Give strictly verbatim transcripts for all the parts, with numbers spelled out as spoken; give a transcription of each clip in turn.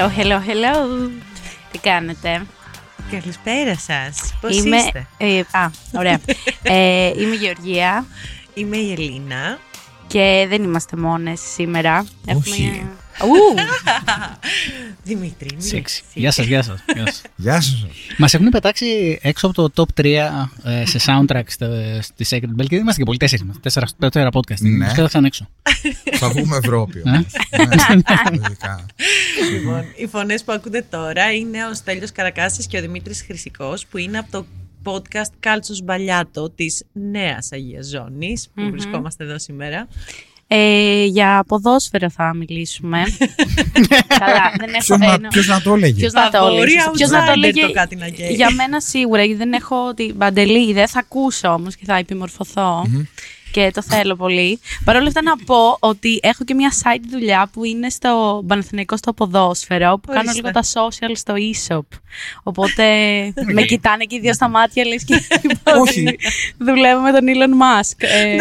Hello, hello, hello. Τι κάνετε? Καλησπέρα σας. Πώς είμαι, είστε? Ε, α, ωραία. ε, είμαι η Γεωργία. Είμαι η Ελίνα. Και δεν είμαστε μόνες σήμερα. Όχι. Έχουμε... Ου! Δημήτρη. Σεξι. Γεια σας, γεια σας. Γεια σας. Γεια σας. Μας έχουν πετάξει έξω από το top τρία ε, σε soundtrack στο, στη Sacred Bell και δεν είμαστε και πολλοί, τέσσερις είμαστε. Τέσσερα, τέσσερα podcast. Ναι. Μας πέταξαν έξω. Θα βγούμε Ευρώπη όμως. Ε? Ναι, λογικά. Λοιπόν, οι φωνές που ακούτε τώρα είναι ο Στέλιος Καρακάσης και ο Δημήτρης Χρυσικός, που είναι από το podcast Κάλτσος Μπαλιάτο της Νέας Αγίας Ζώνης, που Mm-hmm. βρισκόμαστε εδώ σήμερα. Ε, για ποδόσφαιρο θα μιλήσουμε. Καλά, δεν έχω Ποιος να- ένα- Ποιος να το έλεγε. Ποιος να το έλεγε. Ποιος να το έλεγε. το κάτι να καίει. Για μένα σίγουρα, γιατί δεν έχω την παντελή, δεν θα ακούσω όμως και θα επιμορφωθώ. Και το θέλω πολύ. Παρ' όλα αυτά να πω ότι έχω και μια side δουλειά που είναι στο Παναθηναϊκό στο ποδόσφαιρο, που κάνω Ορίστε. λίγο τα social στο e-shop. Οπότε με κοιτάνε και οι δύο στα μάτια, λες και Όχι. δουλεύω με τον Elon Musk. Ε,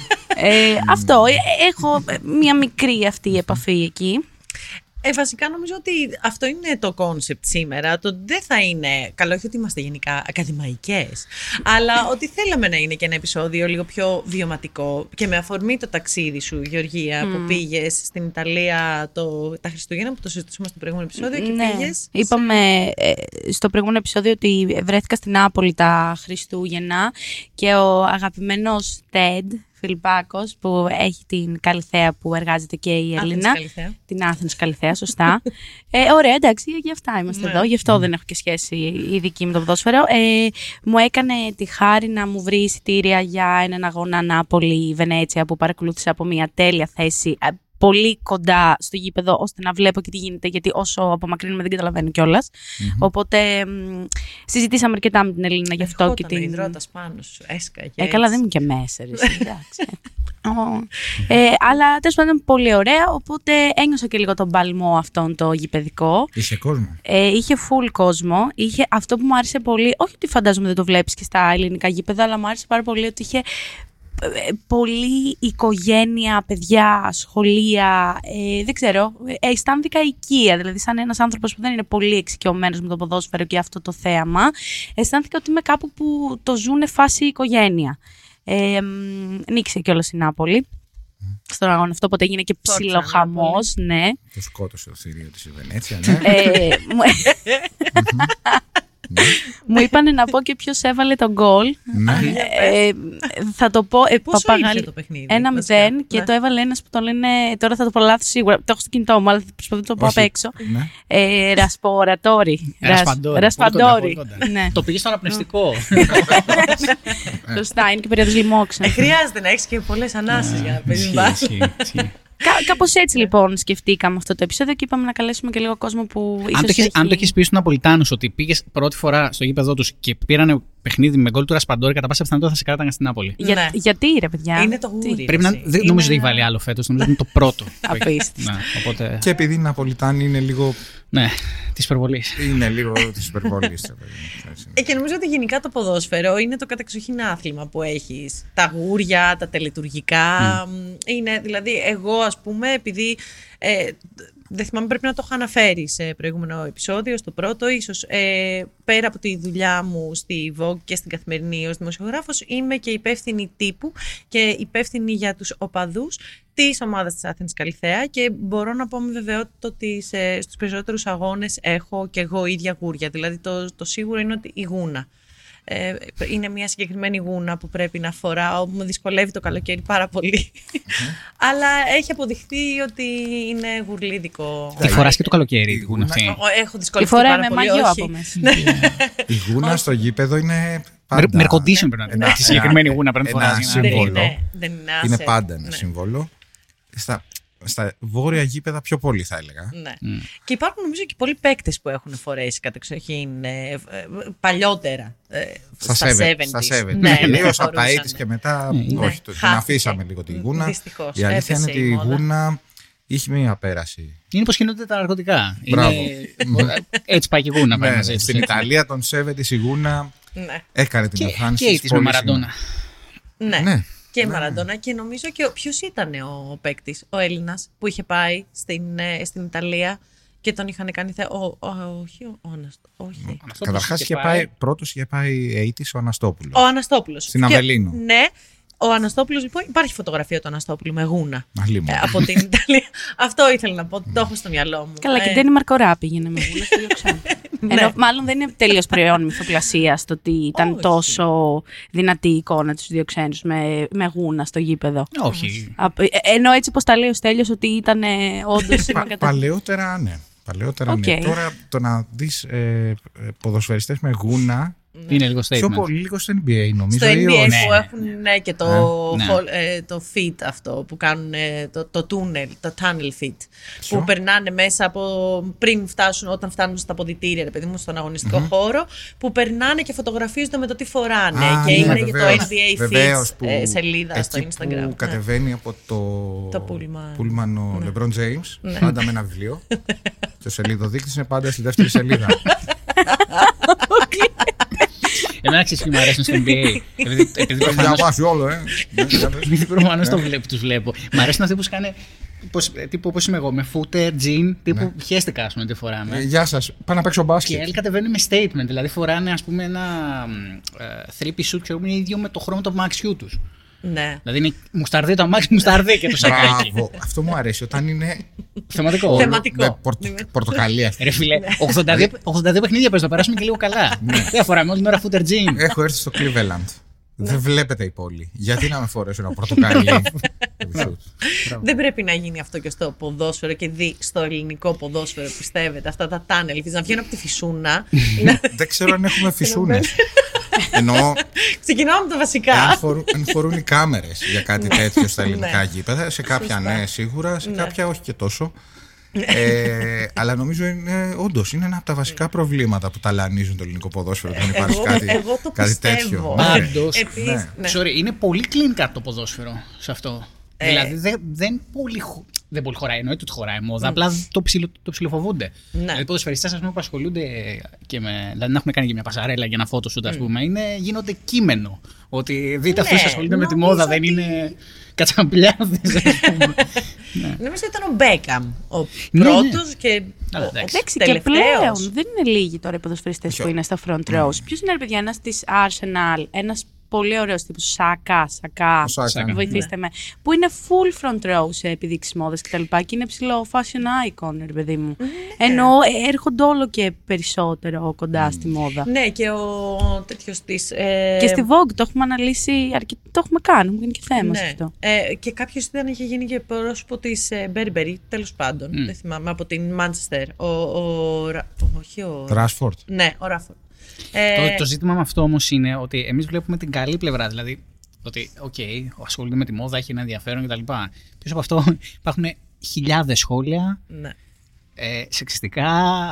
ε, αυτό, ε, έχω μια μικρή αυτή επαφή εκεί. Ε, βασικά νομίζω ότι αυτό είναι το κόνσεπτ σήμερα. Το ότι δεν θα είναι. Καλό, όχι ότι είμαστε γενικά ακαδημαϊκές, αλλά ότι θέλαμε να είναι και ένα επεισόδιο λίγο πιο βιωματικό. Και με αφορμή το ταξίδι σου, Γεωργία, που πήγες στην Ιταλία το, τα Χριστούγεννα, που το συζητούσαμε στο προηγούμενο επεισόδιο, και Ναι. πήγες. Είπαμε ε, στο προηγούμενο επεισόδιο ότι βρέθηκα στην Νάπολη τα Χριστούγεννα και ο αγαπημένος Τεντ Φιλιππάκος, που έχει την Καλυθέα που εργάζεται και η Άθενας Έλληνα. Καλυθέα. Την Άθενας Καλυθέα, σωστά. ε, ωραία, εντάξει, γι' αυτά είμαστε Ναι. εδώ. Γι' αυτό δεν έχω και σχέση η δική με το ποδόσφαιρο. Ε, μου έκανε τη χάρη να μου βρει εισιτήρια για έναν αγώνα Νάπολη-Βενέτσια που παρακολούθησα από μια τέλεια θέση, ε, πολύ κοντά στο γήπεδο, ώστε να βλέπω και τι γίνεται, γιατί όσο απομακρύνουμε δεν καταλαβαίνω κιόλας. Οπότε μ, συζητήσαμε αρκετά με την Ελλήνα γι' αυτό και την. Ερχόταν ο υδρότας πάνω σου, έσκαγε. Ε, καλά, δεν είμαι και μέσα, ρε, εσύ, εντάξει. Ω. ε, αλλά τέλος πάντων πολύ ωραία, οπότε ένιωσα και λίγο τον παλμό αυτόν το γηπεδικό. Είχε κόσμο. Ε, είχε full κόσμο. Είχε αυτό που μου άρεσε πολύ, όχι ότι φαντάζομαι δεν το βλέπεις και στα ελληνικά γήπεδα, αλλά μου άρεσε πάρα πολύ ότι είχε ε, πολύ οικογένεια, παιδιά, σχολεία, ε, δεν ξέρω, ε, αισθάνθηκα οικία, δηλαδή σαν ένας άνθρωπος που δεν είναι πολύ εξοικειωμένος με το ποδόσφαιρο και αυτό το θέαμα, αισθάνθηκα ότι είμαι κάπου που το ζουνε φάση οικογένεια. Ε, μ, νίκησε κιόλας η Νάπολη στον αγώνα αυτό, οπότε έγινε και Φόρτσα, ψιλοχαμός, ναι. Το σκότωσε το θηρίο της η Βενέτσια, ναι. Ε, μου... μου είπανε να πω και ποιος έβαλε τον γκολ. Ναι. Ε, θα το πω. Ε, Πόσο παπαγαλ- ήρθε το παιχνίδι, Ένα βασικά? μηδέν και Ναι. το έβαλε ένας που το λένε. Τώρα θα το πω λάθος σίγουρα. Το έχω στο κινητό μου, αλλά θα προσπαθώ να το πω απ' Όχι. έξω. Ναι. Ε, Ρασπορατόρι. Ρασπαντόρι. Ρασπαντόρι. Πολύ κοντά, πολύ Ναι, Το πήγε στο αναπνευστικό. σωστά, είναι και περίοδος λοιμόξεων. Ε, χρειάζεται να έχεις και πολλές ανάσες για να παίζεις Ισχύει, μπάσκετ. ισχύει, ισχύει. Κα- Κάπως έτσι λοιπόν σκεφτήκαμε αυτό το επεισόδιο και είπαμε να καλέσουμε και λίγο κόσμο που ίσως Αν το έχεις- έχει... αν το έχει πει στους Ναπολιτάνους ότι πήγε πρώτη φορά στο γήπεδο τους και πήρανε παιχνίδι με γκολ του Ρασπαντόρη, κατά πάσα πιθανότητα θα σε κράταγαν στην Νάπολη. Για- Ναι. Γιατί ρε παιδιά. Είναι το Τι- γούρι. Πρέπει να, εσύ. δεν, Είναι νομίζω ότι ένα- έχει βάλει άλλο φέτος, νομίζω ότι είναι το πρώτο. Απίστευτο. Ναι, οπότε. Και επειδή οι Ναπολιτάνοι είναι λίγο. Ναι, τη υπερβολή. Είναι λίγο τη υπερβολή. Ε, και νομίζω ότι γενικά το ποδόσφαιρο είναι το κατεξοχήν άθλημα που έχεις. Τα γούρια, τα τελετουργικά. Είναι, δηλαδή, εγώ ας πούμε, επειδή. Ε, δεν θυμάμαι, πρέπει να το είχα αναφέρει σε προηγούμενο επεισόδιο, στο πρώτο. Ίσως ε, πέρα από τη δουλειά μου στη Vogue και στην Καθημερινή ως δημοσιογράφος, είμαι και υπεύθυνη τύπου και υπεύθυνη για τους οπαδούς της ομάδας της Άθενας Καλυθέα, και μπορώ να πω με βεβαιότητα ότι σε, στους περισσότερους αγώνες έχω και εγώ ίδια γούρια. Δηλαδή το, το σίγουρο είναι ότι η γούνα. Ε, είναι μια συγκεκριμένη γούνα που πρέπει να φοράω, μου δυσκολεύει το καλοκαίρι πάρα πολύ. Αλλά έχει αποδειχθεί ότι είναι γουρλίδικο. Τη φοράς και το καλοκαίρι, τη γούνα αυτή. Ο- Έχω Τη δυσκολευτεί φοράει πάρα με πολύ, μαγιό όχι. από μέσα. Η γούνα στο γήπεδο είναι. Πάντα. Με air condition πρέπει να είναι. Ένα- Τη συγκεκριμένη ένα- γούνα πρέπει να ένα φοράς για να- Δεν σύμβολο. είναι, δεν είναι, Είναι άσε. πάντα ένα Ναι. σύμβολο. Στα, στα βόρεια γήπεδα πιο πολύ θα έλεγα. Ναι. Και υπάρχουν νομίζω και πολλοί παίκτες που έχουν φορέσει κατεξοχήν ε, ε, παλιότερα. Ε, Στα στα εβδομήντα. εβδομήντα. Στα εβδομήντα. Ναι, ναι, Τελείως από τα φορούσαν. ογδόντα και μετά. Ναι. Όχι, το- την Χάθηκε. αφήσαμε λίγο τη γούνα. Δυστυχώς, Η αλήθεια είναι έπεσε ότι η η μόδα. γούνα είχε μία πέραση. Είναι πως κινούνται τα ναρκωτικά. Μπράβο. Είναι- Έτσι πάει και η γούνα. πάει Ναι, μαζί ναι, τους, στην έτσι. Ιταλία των εβδομήντα η γούνα Ναι. έκανε την Και, εμφάνιση και της της με πολύ Μαραντόνα. Ναι. Ναι. Και Ναι. Μαραντόνα, και νομίζω και ποιο ήταν ο παίκτη, ο Έλληνας, που είχε πάει στην, ε, στην Ιταλία και τον είχαν κάνει. Θε... Ο, ο, όχι, ο, ο Αναστό... όχι. Καταρχάς είχε πάει, πρώτος είχε πάει ογδόντα ο Αναστόπουλος. Ο Αναστόπουλος. Στην Αβελίνο. Ναι. Ο Αναστόπουλος, λοιπόν, υπάρχει φωτογραφία του Αναστόπουλου με γούνα. Ε, από την Ιταλία. Αυτό ήθελα να πω, το έχω στο μυαλό μου. Καλά, και η Ντένι Μαρκορά πήγαινε με γούνα στο διοξάνι. Ενώ μάλλον δεν είναι τελείως προϊόν μυθοπλασίας το ότι ήταν Όχι. τόσο δυνατή η εικόνα τους διοξένους με, με γούνα στο γήπεδο. Όχι. Ενώ έτσι πως τα λέει ο Στέλιος ότι ήταν όντως. Παλαιότερα, ναι. Παλαιότερα, Okay. ναι. Τώρα το να δεις ε, ποδοσφαιριστές με γούνα. Είναι λίγο statement. Πιο πολύ λίγο στο N B A, νομίζω. Στο N B A ή που όχι. ναι, έχουν ναι, και το, ναι. ε, το fit αυτό που κάνουν ε, το, το tunnel, το tunnel fit. Ποιο? Που περνάνε μέσα από πριν φτάσουν, όταν φτάνουν στα ποδητήρια, ρε παιδί μου, στον αγωνιστικό mm-hmm. χώρο, που περνάνε και φωτογραφίζονται με το τι φοράνε. Α, και ναι, είναι βεβαίως, για το N B A βεβαίως, Fits που, ε, σελίδα στο εκεί Instagram. που ναι. κατεβαίνει από το, Το πούλμαν. πούλμαν ο Ναι. LeBron James, Ναι. πάντα με ένα βιβλίο. Και ο σελίδοδείκτης είναι πάντα στη δεύτερη σελίδα. Εμένα ξέρεις τι μου αρέσουν στο N B A. Επειδή, επειδή Το προφανώς, διαβάσει όλο, ε. επειδή προφανώς το βλέπω, τους βλέπω. Μ' αρέσουν αυτοί που σκάνε πώς, τύπου όπως είμαι εγώ, με footer, jean, τύπου Ναι. χέστηκα ας πούμε τι φοράμε. Ε, Γεια σας, πάω να παίξω Και οι μπάσκετ. άλλοι κατεβαίνουν με statement, δηλαδή φοράνε ας πούμε ένα three piece suit και είναι ίδιο με το χρώμα του αμάξιού τους. Ναι. Δηλαδή είναι μουσταρδί το αμάξι, μουσταρδί και το σακάκι. Μπράβο, αυτό μου αρέσει όταν είναι Θεματικό. όλο Θεματικό. με πορτο- πορτοκαλί, ας πούμε. Ρε φίλε, ογδόντα δύο, ογδόντα δύο παιχνίδια πες, το περάσουμε και λίγο καλά. Δεν φοράμε όλη την ώρα footer jean. Έχω έρθει στο Cleveland. Δεν βλέπετε η πόλη. Γιατί να με φορέσω ένα πορτοκαλί. Δεν πρέπει να γίνει αυτό και στο ποδόσφαιρο και δει στο ελληνικό ποδόσφαιρο, πιστεύετε, αυτά τα τάνελ να βγαίνουν από τη φυσούνα. Δεν ξέρω αν έχουμε φυσούνες. Εννοώ, Ξεκινάω με τα βασικά. αν φορούν, αν φορούν οι κάμερες για κάτι τέτοιο στα ελληνικά Ναι. γήπεδα. Σε κάποια Σωστά. ναι, σίγουρα, σε Ναι. κάποια όχι και τόσο. ε, αλλά νομίζω είναι όντως είναι ένα από τα βασικά προβλήματα που ταλανίζουν το ελληνικό ποδόσφαιρο. Δεν υπάρχει Εγώ- κάτι, εγώ το κάτι πιστεύω. τέτοιο. Πάντως, Επίσης, ναι. ναι. Sorry, είναι πολύ clean cut το ποδόσφαιρο σε αυτό. Ε. Δηλαδή δεν, δεν, πολύ, χω- δεν πολύ χωράει, εννοείται ότι χωράει μόδα, απλά το, ψιλο, το ψιλοφοβούνται. Ναι. Δηλαδή οι ποδοσφαιριστές ας πούμε, που ασχολούνται και με. Δηλαδή να έχουν κάνει και μια πασαρέλα για ένα φώτο shoot, ας πούμε, είναι, γίνονται κείμενο. Ότι δείτε αυτούς Ναι, που ασχολούνται με τη νομίζω μόδα, δεν ότι- είναι κατσαμπλιάδες, ας πούμε. Ναι. Νομίζω ήταν ο Μπέκαμ ο Ναι, πρώτος και Αλλά ο, εντάξει. ο Εντάξει, και τελευταίος. πλέον δεν είναι λίγοι τώρα οι ποδοσφαιριστές Ποιο? που είναι στα front rows. Ποιος είναι, ρε παιδιά, ένας της Arsenal, ένας πολύ ωραίος τύπος, Σάκα, Σακά, Ο Σάκα, βοηθήστε με, που είναι full front row σε επιδείξεις μόδας κτλ. Και, και είναι ψηλό fashion icon, ρε παιδί μου. Ενώ ε, έρχονται όλο και περισσότερο κοντά στη μόδα. Ναι, και ο τέτοιος της. Ε, Και στη Vogue το έχουμε αναλύσει αρκετά. Το έχουμε κάνει, έχουμε γίνει και θέμα σε ναι. αυτό. Ε, και κάποιος ήταν, είχε γίνει και πρόσωπο της ε, Burberry, τέλος πάντων. Δεν θυμάμαι, από την Manchester. Ο, ο, Ρα- όχι ο. Ράσφορντ. Ναι, ο Ράφορντ. Το, Ε, το ζήτημα με αυτό όμως είναι ότι εμείς βλέπουμε την καλή πλευρά. Δηλαδή, ότι, οκ, okay, ασχολείται με τη μόδα, έχει ένα ενδιαφέρον κτλ. Πίσω από αυτό υπάρχουν χιλιάδες σχόλια, ναι. ε, σεξιστικά,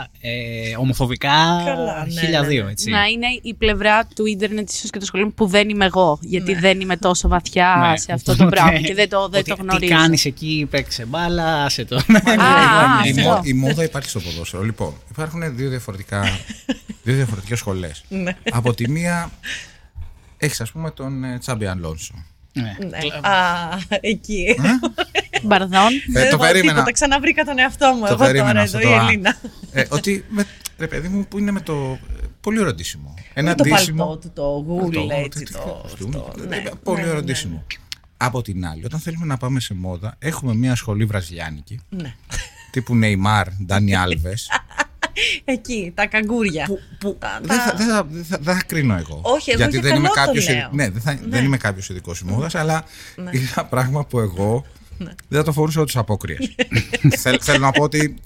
ε, ομοφοβικά, Καλά, ναι, χίλια δύο, ναι, ναι. έτσι. Να είναι η πλευρά του ίντερνετ ίσως και των σχολείων που δεν είμαι εγώ. Γιατί Ναι. δεν είμαι τόσο βαθιά Ναι, σε αυτό το οπότε, πράγμα και δεν το, δεν ότι το γνωρίζω. Τι κάνεις εκεί, παίξε μπάλα, σε το. Α, Η, αυτό. μο- η μόδα υπάρχει στο ποδόσφαιρο. Λοιπόν, υπάρχουν δύο, διαφορετικά, δύο διαφορετικές σχολές. Ναι. Από τη μία έχεις ας πούμε τον ε, Τσάμπι Αλόνσο. Ναι. Ναι. Α, εκεί. Μπαρδόν. Ε, Δεν το έχω περίμενα. τίποτα, ξαναβρήκα τον εαυτό μου. Το Εγώ περίμενα τώρα αυτό εδώ, το η α. Ελίνα. Ε, ότι με, ρε παιδί μου που είναι με το ε, πολύ ωραίο ντύσιμο. Ένα Το ντύσιμο. παλτό του, το γούλ, Αυτό, έτσι. τι- τι- Το, κοστούμι. αυτό, Ε, ναι, Πολύ ναι, ωραίο ναι, ντύσιμο. Από την άλλη, όταν θέλουμε να πάμε σε μόδα, έχουμε μια σχολή βραζιλιάνικη. ναι. Τύπου Νεϊμάρ, Ντάνι Άλβες. Εκεί, τα καγκούρια. που, που Τα- δεν, θα, τα- δεν, θα, δεν, θα, δεν θα κρίνω εγώ. Όχι, εγώ γιατί για δεν καλό είμαι το κάποιος, λέω. ναι, δεν, θα, Ναι. δεν είμαι κάποιος ειδικός μόδας, αλλά Ναι. είναι ένα πράγμα που εγώ δεν θα το φορούσα ούτε απόκριες. Θέλ, θέλω να πω ότι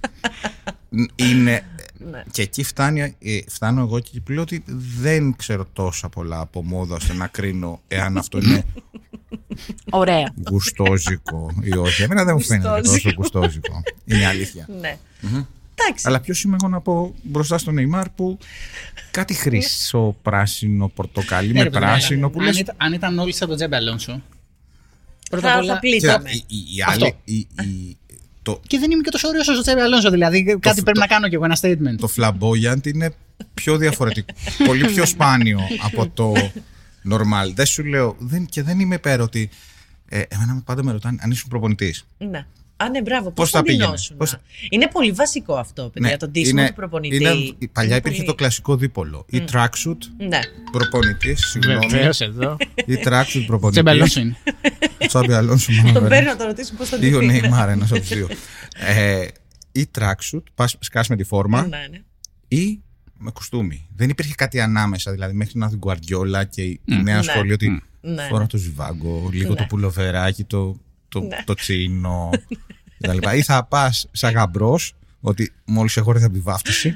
είναι. Ναι. Και εκεί φτάνει, ε, φτάνω εγώ και λέω ότι δεν ξέρω τόσα πολλά από μόδα ώστε να κρίνω εάν αυτό είναι Ωραίο. γουστόζικο ή όχι. Εμένα δεν μου φαίνεται τόσο Γουστόζικο. γουστόζικο. Είναι αλήθεια. Ναι. Εντάξει. Αλλά ποιος είμαι εγώ να πω μπροστά στον Νεϊμάρ που κάτι χρυσό, πράσινο, πορτοκαλί Ναι, με ρε παιδί, πράσινο αλλά που αν, λες. ήταν, αν ήταν όλοι σαν τον Τζέμπε Αλόνσο. Πρώτα Θα- απ' όλα. θα πλήτταμε. Κοίτα, η, η, η Αυτό. άλλη, η, η, το, Και δεν είμαι και τόσο ωραίο όσο ο Τζέμπε Αλόνσο. Δηλαδή, κάτι το- πρέπει να κάνω κι εγώ, ένα statement. το flamboyant είναι πιο διαφορετικό, πολύ πιο σπάνιο από το normal. Δεν σου λέω, δεν, και δεν είμαι υπέρ ότι, ε, εμένα πάντα με ρωτάνε αν ήσουν προπονητής. Ναι. Α, ναι, μπράβο. Πώς Πώς θα θα πήγαινε, ντυνόσουν. πώς θα- Είναι πολύ βασικό αυτό, παιδιά. Ναι, το ντύσιμο είναι- του προπονητή. είναι- παλιά είναι υπήρχε πολύ- το κλασικό δίπολο. Ή tracksuit Ναι. προπονητή, συγγνώμη. Βεβαίως εδώ. Ή tracksuit προπονητή. Τσεμπελόσο είναι. Τσάμπι Αλόνσο, μάλλον. Τον βέβαια. παίρνω να το ρωτήσω πώς θα Ή ο ντυθεί. Νεϊμάρ, ένας από τους δύο. Ε, Ή tracksuit, πας σκάς με τη φόρμα. Ναι, ναι. Ή με κουστούμι. Δεν υπήρχε κάτι ανάμεσα. Δηλαδή, μέχρι να δει Γκουαρδιόλα και η η νέα Ναι. σχολή ότι Ναι. φορά το ζιβάγκο, λίγο Ναι. το πουλοβεράκι, το, το, Ναι. το τσίνο κτλ. Ή θα πας σαν γαμπρός, ότι μόλις έχω έρθει από τη βάφτιση.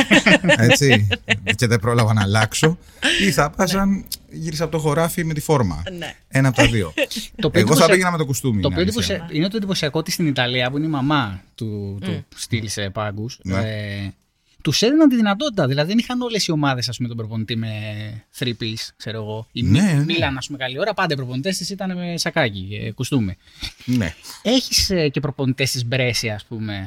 Έτσι. Και δεν πρόλαβα να αλλάξω. Ή θα πας σαν γύρισα από το χωράφι με τη φόρμα. Ναι. Ένα από τα δύο. Το οποίο Εγώ θα εντυπωσια- πήγαινα με το κουστούμι. Το είναι οποίο αλήθεια. εντυπωσια- είναι το εντυπωσιακό ότι στην Ιταλία, που είναι η μαμά του, του στυλ σε πάγκους, Ναι. ε, τους έδιναν τη δυνατότητα. Δηλαδή δεν είχαν όλες οι ομάδες, ας πούμε, τον προπονητή με three piece, ξέρω εγώ. Η Ναι, Μι- ναι. Μίλαν, ας πούμε, καλή ώρα, πάντα οι προπονητές της ήταν με σακάκι, ε, κουστούμι. Ναι. Έχεις ε, και προπονητές της Μπρέσια, ας πούμε,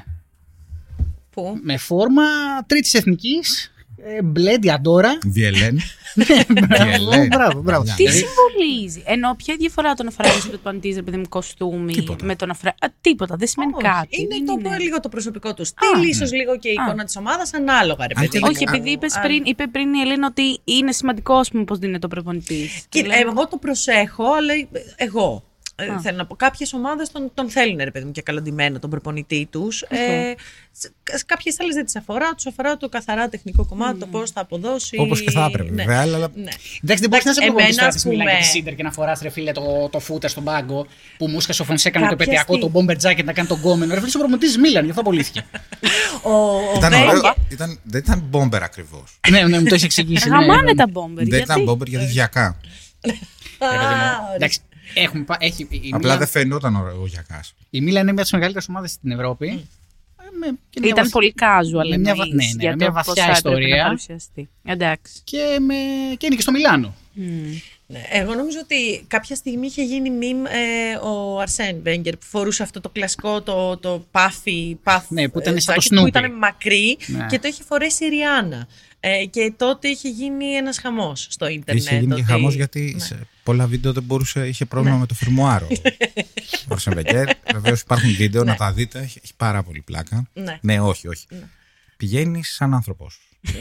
Πού? με φόρμα τρίτης εθνικής, ε, μπλε διαντόρα. Βιελέν. Μπράβο, μπράβο, μπράβο. Τι Δηλαδή- συμβολίζει. Ενώ ποια διαφορά το να φοράει ένα προπονητή, ρε παιδί μου, κοστούμι Τίποτα. με το να φοράει. Α, τίποτα, δεν σημαίνει Όχι, κάτι. Είναι δεν το, είναι. λίγο το προσωπικό του στυλ, ίσως λίγο και η εικόνα της ομάδας, ανάλογα, ρε Αν παιδί και μου. Όχι, επειδή είπες Αν- πριν, είπε πριν η Ελένα ότι είναι σημαντικό, ας πούμε, πώς δίνεται ο προπονητής. Κοίτα, Και λέμε- εγώ το προσέχω, αλλά εγώ. Ε, θέλω να πω, κάποιες ομάδες τον, τον θέλουν, ρε παιδί μου, και καλοντημένο τον προπονητή τους. Ε, σε- κάποιες άλλες δεν τις αφορά, τους αφορά το καθαρά τεχνικό κομμάτι, το πώς θα αποδώσει. Όπως και θα έπρεπε. Ναι. βέβαια, αλλά Ναι. Εντάξει, δεν μπορεί να σε εμένα, προπονητής τώρα ας της Μιλάν και πούμε, τη Σίντερ και να φοράς, ρε φίλε, το, το φούτερ στον πάγκο που μου έσκασε ο Φονσέκα με το Κάποια πετειακό, στιγμή- το bomber jacket να κάνει τον κόμενο. Ρε φίλε, ο προπονητής της Μίλαν, γι' αυτό απολύθηκε. Ο, ο Ήταν Βέγγερ- ωραίο. Ήταν, δεν ήταν μπόμπερ ακριβώς. ναι, ναι, μου το έχει εξηγήσει. ναι, Γαμάνε ναι. τα μπόμπερ. Δεν ήταν Γιατί. μπόμπερ γιατί γιακά. Α, Ρε παιδί μου, εντάξει, έχουμε, πα- έχει, η, η Απλά Μίλαν, δεν φαινόταν ο γιακάς. η Μίλαν είναι μια από τις μεγαλύτερες ομάδες στην Ευρώπη. Ε, με- και μια Ήταν βαθ- πολύ casual, με μια βα- εννοείς, ναι, ναι, για μια το βαθιά πώς θα έπρεπε ιστορία. να παρουσιαστεί. Εντάξει. Και, με, και είναι και στο Μιλάνο. Ναι, εγώ νομίζω ότι κάποια στιγμή είχε γίνει meme ε, ο Αρσέν Βέγγερ που φορούσε αυτό το κλασικό, το, το puffy, puff, Ναι, που ήταν ε, σαν το jacket, που Snoopy. ήταν μακρύ Ναι. και το είχε φορέσει η Ριάννα. Ε, και τότε είχε γίνει ένας χαμός στο ίντερνετ. Είχε γίνει και ότι- χαμός γιατί σε πολλά βίντεο δεν μπορούσε, είχε πρόβλημα με το φερμουάρο. Ο Αρσέν Βέγκερ. Βεβαίως υπάρχουν βίντεο να τα δείτε, έχει, έχει πάρα πολύ πλάκα. Ναι. Ναι, όχι, όχι. Πηγαίνεις σαν άνθρωπος.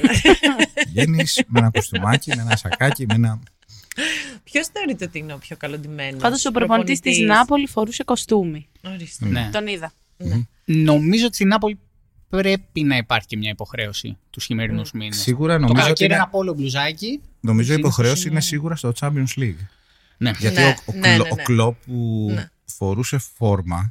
Πηγαίνεις με ένα κουστούμάκι, με ένα σακάκι, με ένα. Ποιος θεωρείτε ότι είναι ο πιο καλοντημένος Πάντως ο προπονητής της Νάπολη φορούσε κοστούμι. Ορίστε. Ναι. Τον είδα. Νομίζω ότι στην Νάπολη πρέπει να υπάρχει και μια υποχρέωση του χειμερινούς μήνες. Σίγουρα Το νομίζω ότι καλοκαίρι είναι, ένα πόλο μπλουζάκι. νομίζω η συνήθως υποχρέωση είναι- είναι σίγουρα στο Champions League. Ναι. Γιατί Ναι, ο, ο, ναι, Κλο- ναι, ο ναι. Κλόπ που Ναι. φορούσε φόρμα.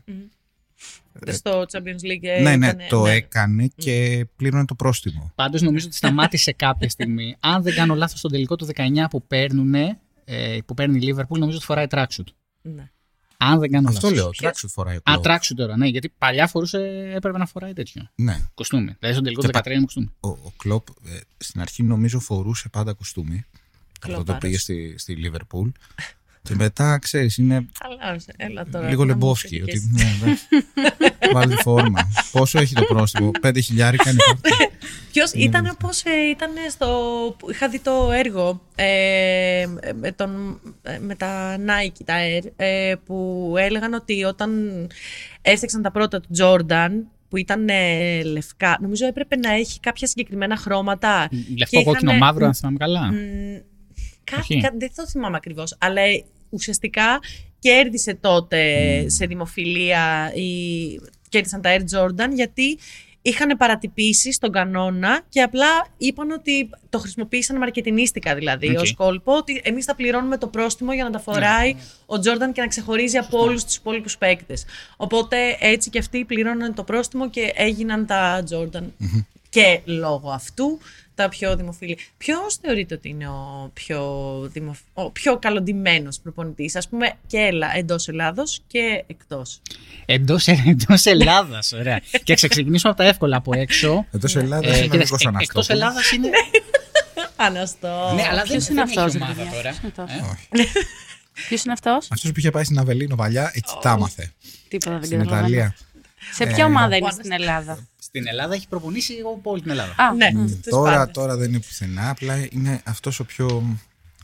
Στο Champions League ε, Ναι, ναι, έκανε- το ναι. έκανε και πλήρωνε το πρόστιμο. Πάντως νομίζω ότι σταμάτησε κάποια στιγμή. Αν δεν κάνω λάθος, στον τελικό του δεκαεννιά που παίρνουνε, ε, που παίρνει η Λίβερπουλ, νομίζω ότι φοράει tracksuit. Ναι. Αν δεν κάνω Αυτό λάθος. λέω, tracksuit φοράει ο Α, Κλόπ. tracksuit τώρα, ναι, γιατί παλιά φορούσε, έπρεπε να φοράει τέτοιο. Ναι. Κοστούμι. Δηλαδή στον τελικό του Και πα- δεκατρία είναι κοστούμι. Ο, ο Κλόπ ε, στην αρχή νομίζω φορούσε πάντα κουστούμι. Αυτό το Κλοπάρος. πήγε στη, στη Λίβερπουλ. Και μετά, ξέρεις, είναι Καλά, έλα τώρα. λίγο να μου Λεμπόφσκι. πεις Ότι, ναι, εντάξει. Βάλει τη φόρμα. Πόσο έχει το πρόστιμο, πέντε χιλιάρικα είναι. Ποιος ήταν, πώς ε, ήταν στο. Που είχα δει το έργο ε, με, τον, ε, με τα Nike, τα Air, ε, που έλεγαν ότι όταν έφτιαξαν τα πρώτα του Jordan, που ήταν ε, λευκά, νομίζω έπρεπε να έχει κάποια συγκεκριμένα χρώματα. Λευκό, και κόκκινο, είχαν- μαύρο, αν θυμάμαι καλά. Μ, Κάτι, Όχι. κάτι, δεν το θυμάμαι ακριβώς, αλλά ε, ουσιαστικά κέρδισε τότε σε δημοφιλία, η, κέρδισαν τα Air Jordan γιατί είχαν παρατυπήσει στον κανόνα και απλά είπαν ότι το χρησιμοποίησαν μαρκετινίστικα δηλαδή Οκ. ως κόλπο, ότι εμείς θα πληρώνουμε το πρόστιμο για να τα φοράει ο Jordan και να ξεχωρίζει από όλους τους υπόλοιπους παίκτες. Οπότε έτσι και αυτοί πληρώναν το πρόστιμο και έγιναν τα Jordan. Και λόγω αυτού τα πιο δημοφιλή. Ποιος θεωρείτε ότι είναι ο πιο, δημοφ... ο πιο καλοντημένος προπονητής, ας πούμε, και έλα, εντός Ελλάδος και εκτός? Εντός, εντός Ελλάδας, ωραία. Και θα ξεκινήσουμε από τα εύκολα από έξω. Εντός Ελλάδας Ε, είναι ο κοίταξε, Νίκος ε, Αναστόπουλος. εκτός Ελλάδας είναι. Αναστό. Ναι, αλλά Ποιος δεν είναι δεν αυτός, έχει ρε ομάδα παιδιά? τώρα. Ποιος είναι αυτός? Ε? Ποιος είναι αυτός? Αυτός που είχε πάει στην Αβελίνο παλιά, εκεί τα άμαθε. Τίποτα δεν Στην καταλαβαίνω. Ιταλία. Σε ποια ομάδα είναι ο στην Ελλάδα? Στην Ελλάδα έχει προπονήσει από όλη την Ελλάδα. Α, Ναι, Μ, τους Τώρα, πάντες. τώρα δεν είναι πουθενά, απλά είναι αυτός ο πιο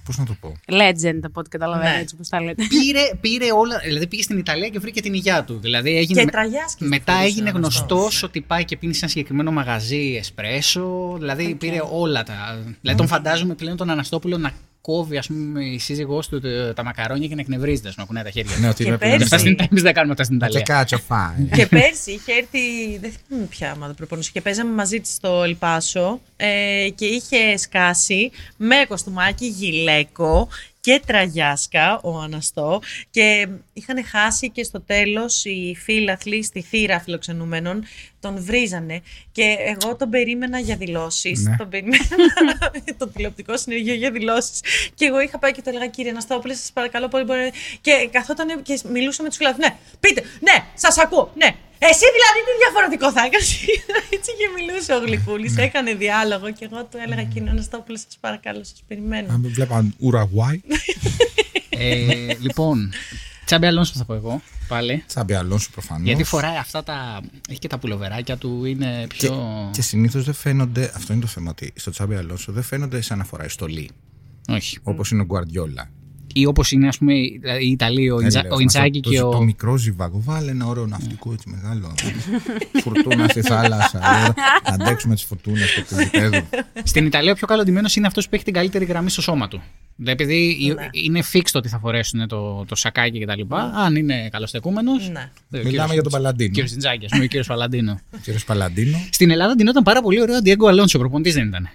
Πώς να το πω. Legend, από ό,τι καταλαβαίνω, Ναι. έτσι όπως τα λέτε. Πήρε, πήρε όλα. Δηλαδή πήγε στην Ιταλία και βρήκε την υγειά του. Δηλαδή έγινε, Και τραγιάσκησε. μετά αυτός έγινε ο γνωστός. γνωστός ότι πάει και πίνει σε ένα συγκεκριμένο μαγαζί εσπρέσο. Δηλαδή πήρε όλα τα. Δηλαδή τον φαντάζομαι πλέον τον Αναστόπουλο να κόβει, ας πούμε, η σύζυγός του τα- τα μακαρόνια και να εκνευρίζεται, ας πούμε, να κουνάει τα χέρια. Ναι, ότι Και είναι πέρσι- Αυτά στην- Εμείς δεν κάνουμε αυτά στην Και Ιταλία. κάτσο φάει. Και πέρσι είχε έρθει, δεν θυμάμαι πια ομάδα προπόνηση, και παίζαμε μαζί της στο Ελπάσο ε, και είχε σκάσει με κοστούμάκι γυλαίκο και τραγιάσκα ο Αναστό και είχαν χάσει και στο τέλος οι φίλαθλοι στη θύρα φιλοξενούμενων τον βρίζανε και εγώ τον περίμενα για δηλώσεις, Ναι. τον περίμενα το τηλεοπτικό συνεργείο για δηλώσεις και εγώ είχα πάει και το έλεγα κύριε Αναστόπουλε σας παρακαλώ πολύ μπορεί... και καθόταν και μιλούσα με τους φιλάθλους, ναι πείτε, ναι σας ακούω, ναι. Εσύ δηλαδή τι διαφορετικό θα έκανες. Έτσι και μιλούσε ο Γλυκούλης, έκανε διάλογο και εγώ του έλεγα κύριε Αναστόπουλε σας παρακαλώ σας περιμένω. Αν βλέπαν Ουραγκουάι, Ε, λοιπόν, Τσάμπι Αλόνσο θα πω εγώ πάλι. Τσάμπι Αλόνσο προφανώς. Γιατί φοράει αυτά τα. Έχει και τα πουλοβεράκια του, είναι Και, πιο. και συνήθως δεν φαίνονται, αυτό είναι το θέμα, ότι στο Τσάμπι Αλόνσο δεν φαίνονται σαν να φοράει στολή, Όχι. όπως είναι ο Γκουαρδιόλα. Ή όπως είναι, ας πούμε, οι Ιταλοί, ο, Ιντζα... ο Ιντζάκη το, και το, ο. το μικρό ζιβάγκο, βάλε ένα ωραίο ναυτικό έτσι μεγάλο. Φουρτούνα στη θάλασσα. Να αντέξουμε τις φουρτούνες του επίπεδου. Στην Ιταλία ο πιο καλοντημένος είναι αυτός που έχει την καλύτερη γραμμή στο σώμα του. Δηλαδή, επειδή Ναι. είναι fixed ότι θα φορέσουν το, το σακάκι κτλ. Αν είναι καλοστεκούμενος. Ναι. Μιλάμε για τον Παλαντίνο. Κύριο Ιντζάκη, ας πούμε, ο κύριος Παλαντίνο. Κύριος Παλαντίνο. Στην Ελλάδα ντυνόταν πάρα πολύ ωραίο ο Ντιέγκο Αλόνσο, προπονητής δεν ήταν.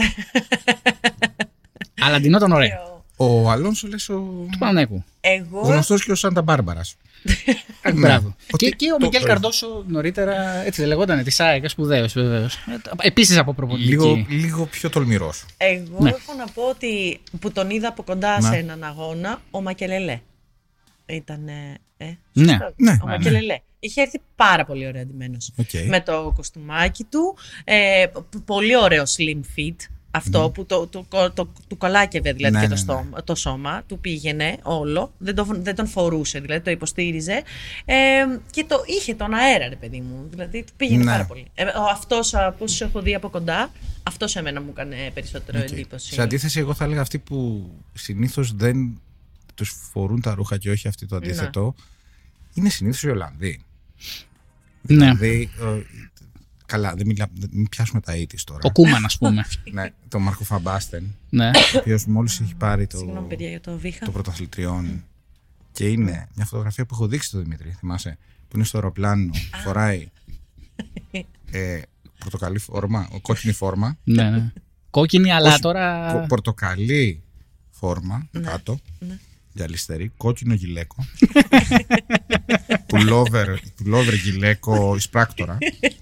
Αλλά ντυνόταν ωραία. Ο Αλόνσο λες ο, Του Παναναϊκού. Εγώ γνωστός και ο Σάντα Μπάρμπαρας. Μπράβο. Ότι Και, και ο το- Μικέλ το- Καρντόσο νωρίτερα, έτσι δεν λεγότανε, τη ΣΑΕΚ, σπουδαίος βεβαίως. Επίσης από προπονητική. Λίγο, λίγο πιο τολμηρός. Εγώ Ναι. έχω να πω ότι που τον είδα από κοντά Ναι. σε έναν αγώνα, ο Μακελελέ. Ήταν. Ε, Ναι. σωστά. Ναι. Ο Ναι. Μακελελέ. Είχε έρθει πάρα πολύ ωραία ντυμένος. Οκ. Με το κοστούμάκι του. Ε, π- πολύ ωραίο slim fit. Αυτό που το, το, το, το, του κολάκευε δηλαδή Ναι, και ναι, το, ναι. στόμα, το σώμα, του πήγαινε όλο, δεν, το, δεν τον φορούσε, δηλαδή το υποστήριζε ε, και το είχε τον αέρα ρε παιδί μου, δηλαδή του πήγαινε Ναι. πάρα πολύ. Ε, ο- αυτός από όσους έχω δει από κοντά, αυτός εμένα μου έκανε περισσότερο Οκ. εντύπωση. Σε αντίθεση, εγώ θα έλεγα αυτοί που συνήθως δεν τους φορούν τα ρούχα και όχι αυτοί το αντίθετο, είναι συνήθως οι Ολλανδοί. Ναι. Δηλαδή, ε, καλά, δεν μιλά, δεν- μην πιάσουμε τα ήττις τώρα. Ο Κούμαν, ας πούμε. Ναι, το Μάρκο Φαμπάστεν, Ναι. ο οποίος μόλις έχει πάρει το, Συγγνώμη παιδιά για το βήχα. το πρωταθλητριών και είναι μια φωτογραφία που έχω δείξει στο Δημήτρη, θυμάσαι, που είναι στο αεροπλάνο, φοράει ε, πορτοκαλί φόρμα, κόκκινη φόρμα, ναι, ναι. Κόκκινη, αλλά Όχι, τώρα. πο- πορτοκαλί φόρμα Ναι. κάτω, Ναι. γυαλιστερή, κόκκινο γυλαίκο, πουλόβερ, πουλόβερ γυλαίκο εισπράκτορα,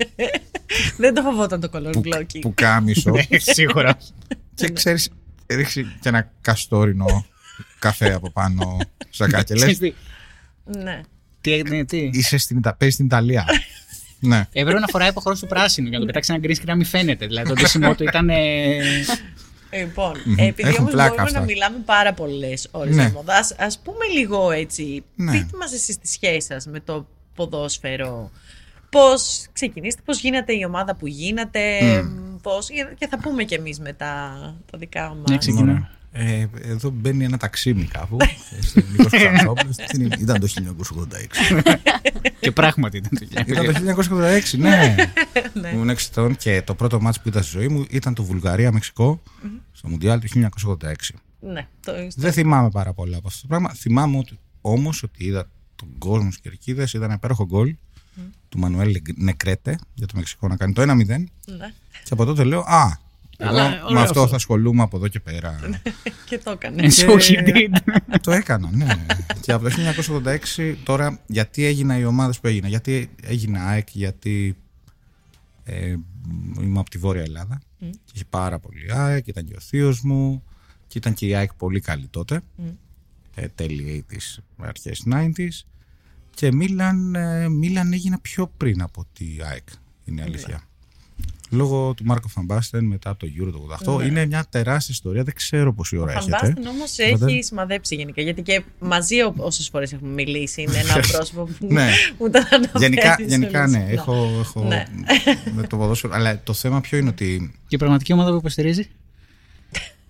Δεν το φοβόταν το color που, blocking. που κάμισο Σίγουρα. και ξέρεις, ρίξει και ένα καστόρινο καφέ από πάνω σακά και λες, Ξέρεις τι- Ναι. Τι έγινε, τι. είσαι στην, Ιτα- παίζεις στην Ιταλία. Ναι. Έπρεπε να φοράει υποχρέωση του πράσινου για να το πετάξει ένα green screen να μην φαίνεται. Δηλαδή το ντύσιμό του ήταν. ε, Λοιπόν, Μμμ. επειδή Έχουν όμως πλάκα μπορούμε αυτά. να μιλάμε πάρα πολλές ώρες Ναι. για μόδα, ας, ας πούμε λίγο έτσι, Ναι. πείτε μας εσείς τη σχέση σας με το ποδόσφαιρο, πώς ξεκινήσετε, πώς γίνεται η ομάδα που γίνατε, πώς, και θα πούμε κι εμείς μετά τα δικά Ναι, μας. ξεκινάμε. Ωραία. Ε, εδώ μπαίνει ένα ταξίμι κάπου. Στην Νίκος Ξανθόπουλος. Ήταν το χίλια εννιακόσια ογδόντα έξι. Και πράγματι ήταν το Ήταν το χίλια εννιακόσια ογδόντα έξι, ναι. Ναι. Ήμουν έξι ετών και το πρώτο μάτς που είδα στη ζωή μου ήταν το Βουλγαρία-Μεξικό στο Μουντιάλ του χίλια εννιακόσια ογδόντα έξι. Ναι, το, Δεν θυμάμαι πάρα πολλά από αυτό το πράγμα. Θυμάμαι ότι, όμως ότι είδα τον κόσμο στις κερκίδες, είδα ένα υπέροχο γκολ του Μανουέλ Νεκρέτε για το Μεξικό να κάνει το ένα μηδέν. ναι. Και από τότε λέω, α, εγώ Αλλά, με ωραίο αυτό αυτό. θα ασχολούμαι από εδώ και πέρα. Και το έκανε. And so he did. Το έκανα, ναι. Και από το χίλια εννιακόσια ογδόντα έξι τώρα, γιατί έγινα οι ομάδες που έγινα, γιατί έγινα ΑΕΚ, γιατί ε, είμαι από τη Βόρεια Ελλάδα Mm. και είχε πάρα πολύ ΑΕΚ, ήταν και ο θείος μου και ήταν και η ΑΕΚ πολύ καλή τότε, Mm. ε, τέλη ογδόντα, αρχές ενενήντα και Μίλαν, ε, Μίλαν έγινα πιο πριν από τη ΑΕΚ, είναι η αλήθεια. Λόγω του Μάρκο Φαμπάστεν μετά από το Euro το ογδόντα οκτώ. Ναι. Είναι μια τεράστια ιστορία, δεν ξέρω πόση ώρα Ο έχετε. Φαμπάστεν όμως Φαντάζομαι. έχει σημαδέψει γενικά. Γιατί και μαζί ό- όσες φορές έχουμε μιλήσει είναι ένα πρόσωπο που, Ναι. που τον αναφέρει. Γενικά, σε γενικά όλες. ναι, έχω, έχω Ναι. με το ποδόσφαιρο. Αλλά το θέμα ποιο είναι ότι Και η πραγματική ομάδα που υποστηρίζει.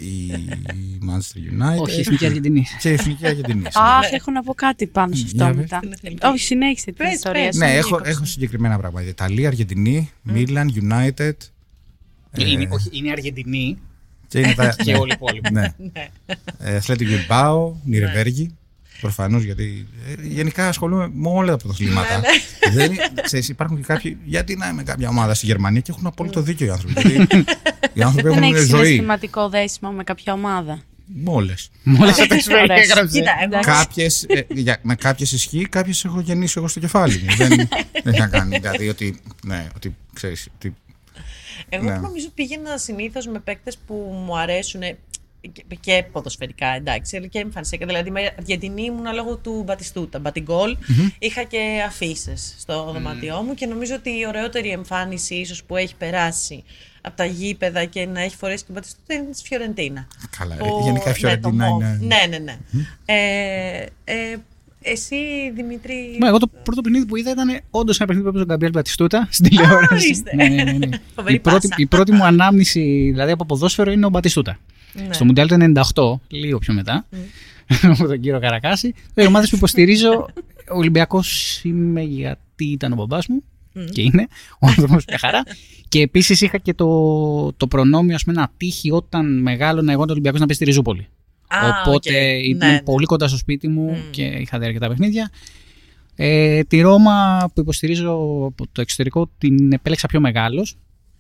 η Manchester United. Όχι, η Εθνική Αργεντινή. Και η Εθνική Αργεντινή. Αχ, έχω να πω κάτι πάνω σε αυτό Για μετά. πες. Όχι, συνέχισε την Πες, ιστορία πες. σου. Ναι, μην έχω, διακόψω. έχω συγκεκριμένα πράγματα. Ιταλία, Αργεντινή, Μίλαν, United. Είναι, όχι, είναι η Αργεντινή Και είναι τα. και όλοι οι υπόλοιποι. Ναι. Ε, Athletic Bilbao, Νιρεμβέργη. Προφανώς, γιατί ε, γενικά ασχολούμαι με όλα τα πρωταθλήματα. Δεν είναι- ξέρεις, υπάρχουν και κάποιοι. Γιατί να είμαι κάποια ομάδα στη Γερμανία και έχουν απόλυτο δίκιο οι άνθρωποι. Γιατί οι άνθρωποι Δεν έχουν έχει ζωή. συναισθηματικό δέσιμο με κάποια ομάδα. Όλες. Μόλις θα τις Ωραία. έγραψε. Κοίτα, εγώ Εντάξει. Κάποιες, ε, για- με κάποιες ισχύει, κάποιες έχω γεννήσει εγώ στο κεφάλι μου. δεν, δεν θα κάνει. Δηλαδή ότι. Ναι, ότι ξέρεις. Ότι, Εγώ Ναι. νομίζω πήγαινα συνήθως με παίκτες που μου αρέσουν και, και ποδοσφαιρικά, εντάξει, αλλά και εμφανισιακά. Δηλαδή, με Αργεντινή ήμουνα λόγω του Μπατιστούτα. Μπατιγκόλ. Είχα και αφίσες στο δωμάτιό μου και νομίζω ότι η ωραιότερη εμφάνιση ίσως που έχει περάσει από τα γήπεδα και να έχει φορέσει και Μπατιστούτα είναι της Φιωρεντίνα. καλά. Που- Γενικά η ναι, Φιωρεντίνα το είναι. μοβ. Ναι, ναι, ναι. Ε, ε, εσύ, Δημήτρη. Μα εγώ το πρώτο παιχνίδι που είδα ήταν όντως ένα παιχνίδι που έπαιζε ο Γκαμπριέλ Μπατιστούτα στην τηλεόραση. ορίστε. Ναι, ναι, ναι, ναι. Φοβερή η, πρώτη, πάσα. η πρώτη μου ανάμνηση δηλαδή από ποδόσφαιρο είναι ο Μπατιστούτα. Ναι. Στο Μουντιάλ του ενενήντα οκτώ, λίγο πιο μετά, με τον κύριο Καρακάση. Οι ομάδες που υποστηρίζω, ο Ολυμπιακός είμαι γιατί ήταν ο μπαμπάς μου και είναι ο άνθρωπος μια χαρά. Και επίσης είχα και το, το προνόμιο, ας πούμε, να τύχει όταν μεγάλωνα εγώ τον Ολυμπιακός να πει στη Ριζούπολη. Α, Οπότε οκ. ήταν Ναι, ναι. πολύ κοντά στο σπίτι μου και είχα δει αρκετά παιχνίδια. Ε, τη Ρώμα που υποστηρίζω από το εξωτερικό την επέλεξα πιο μεγάλος.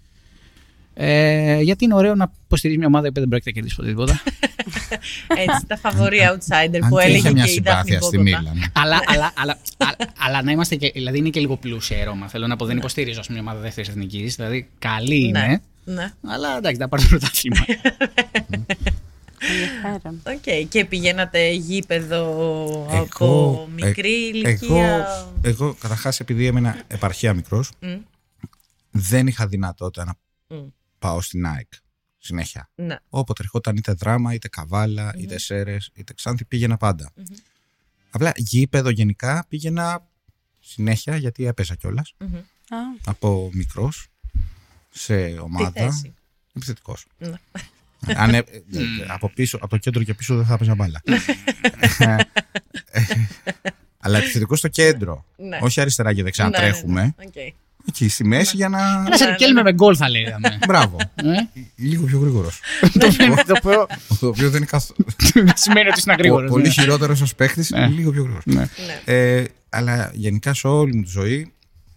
Ε, γιατί είναι ωραίο να υποστηρίζει μια ομάδα που δεν πρόκειται να κερδίσει ποτέ τίποτα. Έτσι, τα φαβορή outsider Αν που και έλεγε είχε μια και η Δάφνη συμπάθεια στη Μπόγκοτα. Μίλαν. αλλά, αλλά, αλλά, αλλά, αλλά να είμαστε και. Δηλαδή είναι και λίγο πλούσια η Ρώμα. Θέλω να πω, δεν υποστηρίζω ας πούμε, μια ομάδα δεύτερη εθνική. Δηλαδή καλή είναι. Ναι, ναι. Αλλά εντάξει, θα πάρει το πρωτάθλημα. Ενδιαφέρον. Οκ. Και πηγαίνατε γήπεδο Εγώ- από ε- μικρή ηλικία. Εγώ, εγώ καταρχάς, επειδή έμενα επαρχία μικρός, Μμ. δεν είχα δυνατότητα να Μμ. πάω στην ΑΕΚ συνέχεια. Ναι. Όποτε ερχόταν είτε δράμα, είτε καβάλα, είτε Σέρες, είτε Ξάνθη, πήγαινα πάντα. Απλά γήπεδο γενικά πήγαινα συνέχεια, γιατί έπαιζα κιόλας, Μμμ. Α, από μικρός σε ομάδα. Τι θέση. Επιθετικός. Ναι. Αν, ε, ε, από, πίσω, από το κέντρο και πίσω δεν θα έπαιζα μπάλα. Αλλά επιθετικό στο κέντρο. Ναι. Όχι αριστερά και δεξιά να Ναι, ναι, ναι. τρέχουμε. Οκ. Εκεί στη μέση για να. Ένα σερκέλ με γκολ θα λέγαμε. Μπράβο. Ε, Λίγο πιο γρήγορο. Το οποίο Το οποίο δεν είναι καθόλου. δεν σημαίνει ότι είναι γρήγορο. Πολύ χειρότερο ω παίχτη, Ναι. λίγο πιο γρήγορο. Ναι. Ναι. Ε, αλλά γενικά σε όλη μου τη ζωή,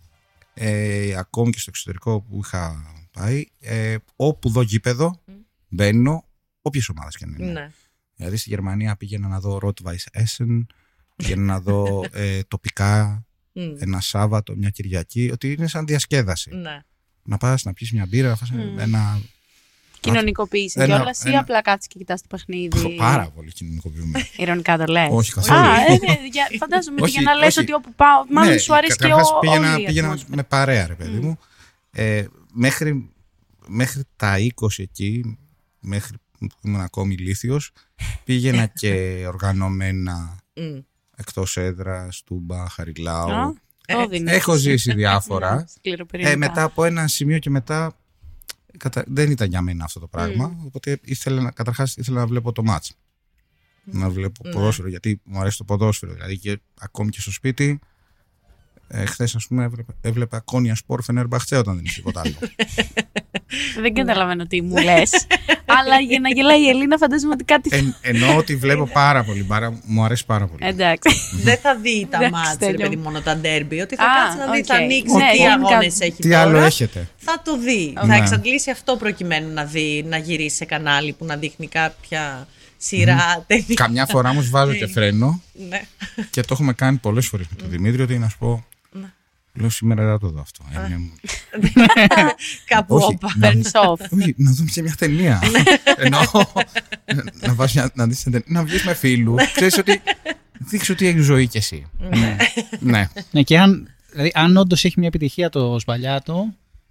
ε, ακόμη και στο εξωτερικό που είχα πάει, ε, όπου δω γήπεδο, μπαίνω, όποιες ομάδες και να είναι. Ναι. Δηλαδή στη Γερμανία πήγαινα να δω Rot-Weiss Essen, πήγαινα να δω ε, τοπικά Μμ. ένα Σάββατο, μια Κυριακή, ότι είναι σαν διασκέδαση. Ναι. Να πας να πιεις μια μπύρα, να φας ένα. κοινωνικοποίηση Ένα- κιόλας ή ένα- απλά κάτσεις και κοιτάς το παιχνίδι. Πάρα πολύ κοινωνικοποιημένο. Ειρωνικά το λες. Όχι καθόλου. Α, ε, ναι, για- φαντάζομαι ότι Όχι, για να λες όχι. ότι όπου πάω. Μάλλον Ναι, σου αρέσει και καταρχάς ο, πήγαινα, όλη η πήγαινα ατμόσφαιρα. με παρέα, ρε παιδί μου. Ε, μέχρι, μέχρι τα είκοσι εκεί, μέχρι που ήμουν ακόμη ηλίθιος, πήγαινα και οργανωμένα Μμ. εκτός έδρας, Τούμπα, Α, Χαριλάου. το δίνεις. Έχω ζήσει διάφορα. Σκληροπυρηνικά. Ε, μετά από ένα σημείο και μετά κατα... δεν ήταν για μένα αυτό το πράγμα. Οπότε ήθελα, να- καταρχάς ήθελα να βλέπω το μάτς. Να βλέπω Ναι. ποδόσφαιρο, γιατί μου αρέσει το ποδόσφαιρο. Δηλαδή και ακόμη και στο σπίτι. Ε, χθες, ας πούμε, έβλεπα, έβλεπα Κόνια Σπορ Φενέρμπαχτσε όταν δεν είχε τίποτα άλλο. Δεν καταλαβαίνω τι μου λες. Αλλά για να γελάει η Ελίνα φαντάζομαι ότι κάτι θα... Εν, εννοώ ότι βλέπω πάρα πολύ μπάρα, μου αρέσει πάρα πολύ. Εντάξει. Δεν θα δει τα Εντάξει, μάτς, ρε τέλειο. παιδί, μόνο τα ντέρμπι. Ότι θα Α, κάτσει να δει, οκ. θα ανοίξει Ναι, τι είναι αγώνες κάτι- έχει Τι τώρα. άλλο έχετε. Θα το δει. Ναι. Θα εξαντλήσει αυτό προκειμένου να δει, να γυρίσει σε κανάλι που να δείχνει κάποια σειρά, ταινία. Καμιά φορά όμως βάζω και φρένο Ναι. και το έχουμε κάνει πολλές φορές με τον Δημήτρη, ότι να σου πω. Λέω σήμερα δεν θα το δω αυτό. Ε, ναι, μου- Κάπου Όχι, όπα. να- Παίρνεις off. Όχι, να δούμε και μια ταινία. Εννοώ να πας μια- να δεις μια ταινία, να βγεις με φίλου. Ξέρεις ότι δείξεις ότι έχεις ζωή κι εσύ. Ναι. Ναι, και αν, δηλαδή, αν όντως έχει μια επιτυχία το Σπαλιάτο,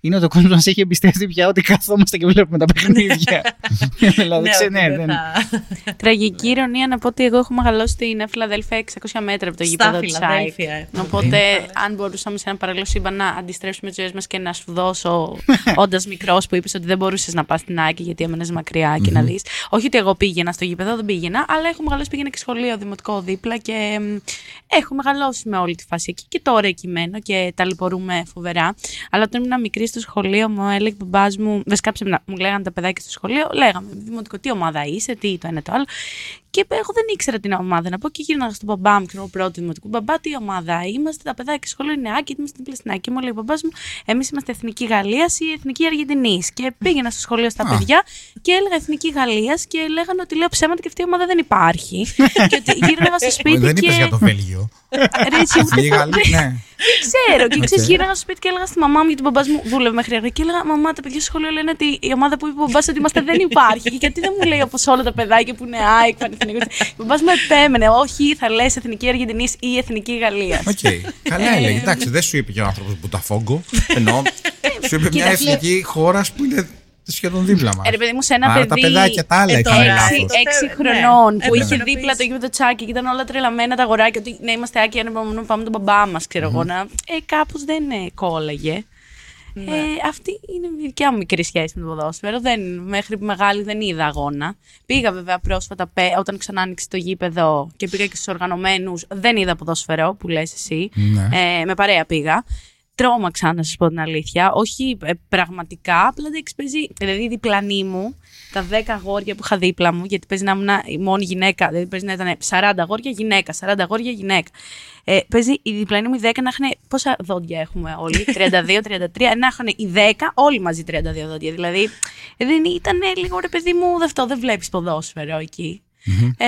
είναι ότι ο κόσμος μας έχει εμπιστευτεί πια ότι καθόμαστε και βλέπουμε τα παιχνίδια. Δηλαδή, ναι, δεν. Τραγική ηρωνία να πω ότι εγώ έχω μεγαλώσει στην Φιλαδέλφια εξακόσια μέτρα από το γήπεδο της ΑΕΚ. Οπότε, αν μπορούσαμε σε ένα παράλληλο σύμπαν να αντιστρέψουμε τις ζωές μας και να σου δώσω, όντας μικρός που είπες ότι δεν μπορούσες να πας στην ΑΕΚ γιατί έμενες μακριά και να δεις. Όχι ότι εγώ πήγαινα στο γήπεδο, δεν πήγαινα, αλλά έχω μεγαλώσει, πήγαινα και σχολείο δημοτικό δίπλα και έχω μεγαλώσει με όλη τη φάση εκεί. Και τώρα εκεί μένω και ταλαιπωρούμε φοβερά. Αλλά όταν ήμουν μικρή στο σχολείο μου έλεγε ο μπαμπάς μου, βεσκάψε να μου λέγανε τα παιδάκια στο σχολείο, λέγαμε δημοτικό τι ομάδα είσαι, τι το ένα το άλλο. Και εγώ δεν ήξερα την ομάδα να πω και γύρναγα στον μπαμπά μου, ξέρω πρώτο δημοτικού. Μπαμπά, τι ομάδα είμαστε, τα παιδάκια στο σχολείο είναι άκη, είμαστε δίπλα στην άκη. Και μου λέει ο μπαμπάς μου, εμείς είμαστε Εθνική Γαλλίας ή Εθνική Αργεντινής. Και πήγαινα στο σχολείο στα παιδιά και έλεγα Εθνική Γαλλίας και λέγανε ότι λέω ψέματα και αυτή η ομάδα δεν υπάρχει. Και ότι γύρναγα στο σπίτι. Δεν και... είπες για το Βέλγιο. Εθνική Γαλλία, ναι. Δεν ξέρω. Και ξέρεις, γύρναγα στο σπίτι και έλεγα στη μαμά μου, γιατί ο μπαμπάς μου δούλευε μέχρι αργά. Και έλεγα, μαμά, τα παιδιά στο σχολείο λένε ότι η ομάδα που είπε ο μπαμπάς ότι είμαστε δεν υπάρχει. Και γιατί δεν μου λέει όπως όλα τα παιδάκια που είναι ΑΕΚ, Πανεθνικό. Ο μπαμπάς μου επέμενε, όχι, θα λες Εθνική Αργεντινής ή Εθνική Γαλλίας. Οκ. Καλά έλεγε. Εντάξει, δεν σου είπε και ο άνθρωπος Μπουταφόγκο. Εννοώ. Σου είπε μια εθνική χώρα που είναι σχεδόν δίπλα μας. Ε, ρε παιδί μου, σε ένα Άρα παιδί. τα παιδάκια τα άλλα είχαν λάθος. Έξι χρονών που είχε δίπλα το γήπεδο τσάκι και ήταν όλα τρελαμένα τα αγοράκια. Ότι ναι, είμαστε άκοι, αν μπορούμε να πάμε τον μπαμπά μας, ξέρω εγώ. Ε, κάπως δεν κόλλαγε. Ναι. Ε, αυτή είναι η δικιά μου μικρή σχέση με το ποδόσφαιρο. Δεν, μέχρι μεγάλη δεν είδα αγώνα. Πήγα βέβαια πρόσφατα όταν ξανά άνοιξε το γήπεδο και πήγα και στους οργανωμένους. Δεν είδα ποδόσφαιρο που λες εσύ. Ναι. Ε, με παρέα πήγα. Τρόμαξα, να σας πω την αλήθεια. Όχι ε, πραγματικά, απλά δεν παίζει. Δηλαδή, η διπλανή μου, τα δέκα αγόρια που είχα δίπλα μου, γιατί παίζει να ήμουν η μόνη γυναίκα, δηλαδή παίζει να ήταν σαράντα αγόρια γυναίκα, σαράντα αγόρια γυναίκα. Ε, παίζει η διπλανή μου οι δέκα να έχουν. Πόσα δόντια έχουμε όλοι, τριάντα δύο τριάντα τρία, να έχουν οι δέκα όλοι μαζί τριάντα δύο δόντια. Δηλαδή, δεν ήταν λίγο ρε παιδί μου, αυτό δεν βλέπει ποδόσφαιρο εκεί. Mm-hmm. Ε,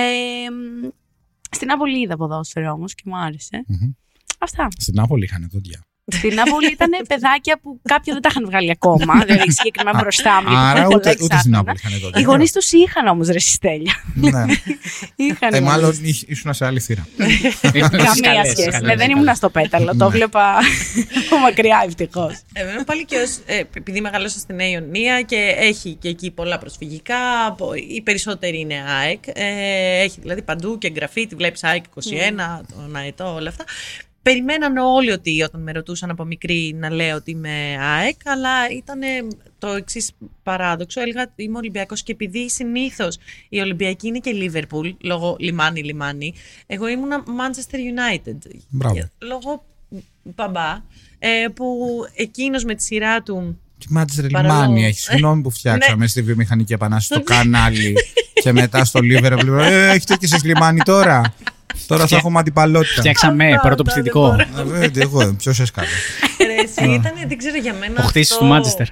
στην Νάπολη είδα ποδόσφαιρο όμως και μου άρεσε. Mm-hmm. Αυτά. Στην Νάπολη είχαν δόντια. Στην Νάπολη ήταν παιδάκια που κάποια δεν τα είχαν βγάλει ακόμα. Δηλαδή συγκεκριμένα μπροστά μου. Άρα ούτε, ούτε στην Νάπολη είχαν δόντια. Οι γονείς τους είχαν όμως ρε Στέλια. Ναι. Είχαν. Ε, μάλλον ήσουν σε άλλη θύρα. Καμία σχέση. Ναι, δεν ήμουν στο πέταλο. Το βλέπα από μακριά ευτυχώς. Εμένα πάλι και ως, ε, επειδή μεγαλώσα στην Νέα Ιωνία και έχει και εκεί πολλά προσφυγικά, οι περισσότεροι είναι ΑΕΚ. Ε, έχει δηλαδή παντού και εγγραφή, τη βλέπεις ΑΕΚ είκοσι ένα, τον ΑΕΤΟ, όλα αυτά. Περιμέναν όλοι ότι όταν με ρωτούσαν από μικρή να λέω ότι είμαι ΑΕΚ, αλλά ήταν το εξής παράδοξο. Έλεγα είμαι Ολυμπιακός και επειδή συνήθως η Ολυμπιακή είναι και Λίβερπουλ, λόγω λιμάνι-λιμάνι, εγώ ήμουνα Manchester United. Μπράβο. Λόγω μπαμπά, που εκείνος με τη σειρά του. Και Manchester λιμάνι έχει. Συγγνώμη που φτιάξαμε στη βιομηχανική επανάσταση στο κανάλι και μετά στο Λίβερπουλ. Ε, έχετε και εσείς λιμάνι τώρα. Τώρα θα έχουμε αντιπαλότητα. Φτιάξαμε πρώτο επιθετικό. Εγώ, ποιος έσκαλε. Ήταν, δεν ξέρω για μένα. Ο χτίσης του Μάντσεστερ.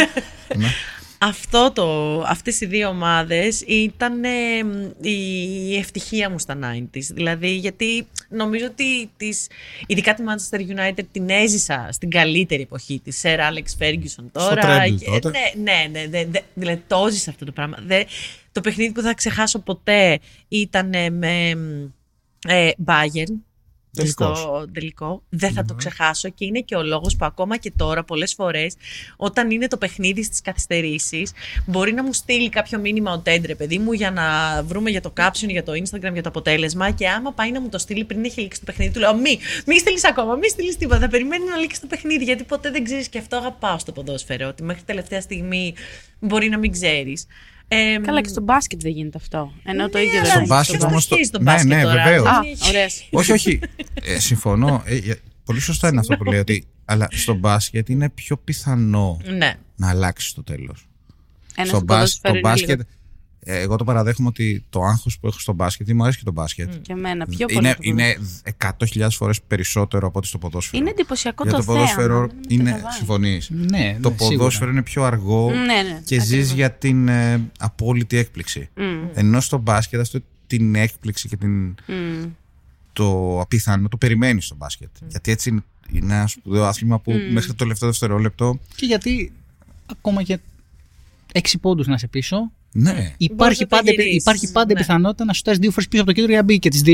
Αυτό το, αυτές οι δύο ομάδες ήταν ε, η ευτυχία μου στα ενενήντα. Δηλαδή, γιατί νομίζω ότι τις, ειδικά τη Manchester United την έζησα στην καλύτερη εποχή της, Sir Alex Ferguson τώρα. Στο τρέμπλ τότε. Ναι, ναι, ναι, ναι, ναι, δηλαδή το έζησα αυτό το πράγμα. Δε, το παιχνίδι που θα ξεχάσω ποτέ ήταν με ε, Bayern. Τελικός. Στο τελικό. Δεν θα mm-hmm. το ξεχάσω και είναι και ο λόγος που ακόμα και τώρα πολλές φορές όταν είναι το παιχνίδι στις καθυστερήσεις μπορεί να μου στείλει κάποιο μήνυμα ο Τέντρε παιδί μου για να βρούμε για το caption, για το Instagram, για το αποτέλεσμα και άμα πάει να μου το στείλει πριν έχει λήξει το παιχνίδι του λέω μη, μη στείλεις ακόμα, μη στείλεις τίποτα, θα περιμένει να λήξει το παιχνίδι γιατί ποτέ δεν ξέρεις και αυτό αγαπάω στο ποδόσφαιρο ότι μέχρι τελευταία στιγμή μπορεί να μην ξέρεις. Ε, Καλά, και στο μπάσκετ δεν γίνεται αυτό. Ενώ ναι, το ίδιο δεν στο είναι. μπάσκετ όμως το... στο μπάσκετ ναι, ναι, βεβαίως. Α, ωραία. όχι, όχι. Ε, συμφωνώ. Ε, πολύ σωστά είναι αυτό που λέει. Ότι, αλλά στο μπάσκετ είναι πιο πιθανό ναι. να αλλάξει το τέλος. Ένα στο μπάσκετ, μπάσκετ εγώ το παραδέχομαι ότι το άγχος που έχω στο μπάσκετ, μου αρέσει και το μπάσκετ. Mm. Και εμένα, πιο είναι, πολύ. Είναι εκατό χιλιάδες φορές περισσότερο από ότι στο ποδόσφαιρο. Είναι εντυπωσιακό για το, το ποδόσφαιρο. Θέαμα, Είναι, συμφωνείς. Ναι, το ναι, ποδόσφαιρο σίγουρα. είναι πιο αργό ναι, ναι, και ακριβώς. ζεις για την ε, απόλυτη έκπληξη. Mm. Ενώ στο μπάσκετ αυτό την έκπληξη και την, Mm. το απίθανο το περιμένεις στο μπάσκετ. Mm. Γιατί έτσι είναι, είναι ένα σπουδαίο άθλημα που mm. μέχρι το τελευταίο δευτερόλεπτο. Και γιατί ακόμα και έξι πόντους να σε πίσω. Ναι. Υπάρχει πάντα, υπάρχει πάντα ναι. πιθανότητα να σου τάσει δύο φορές πίσω από το κέντρο για να μπει και τις δύο.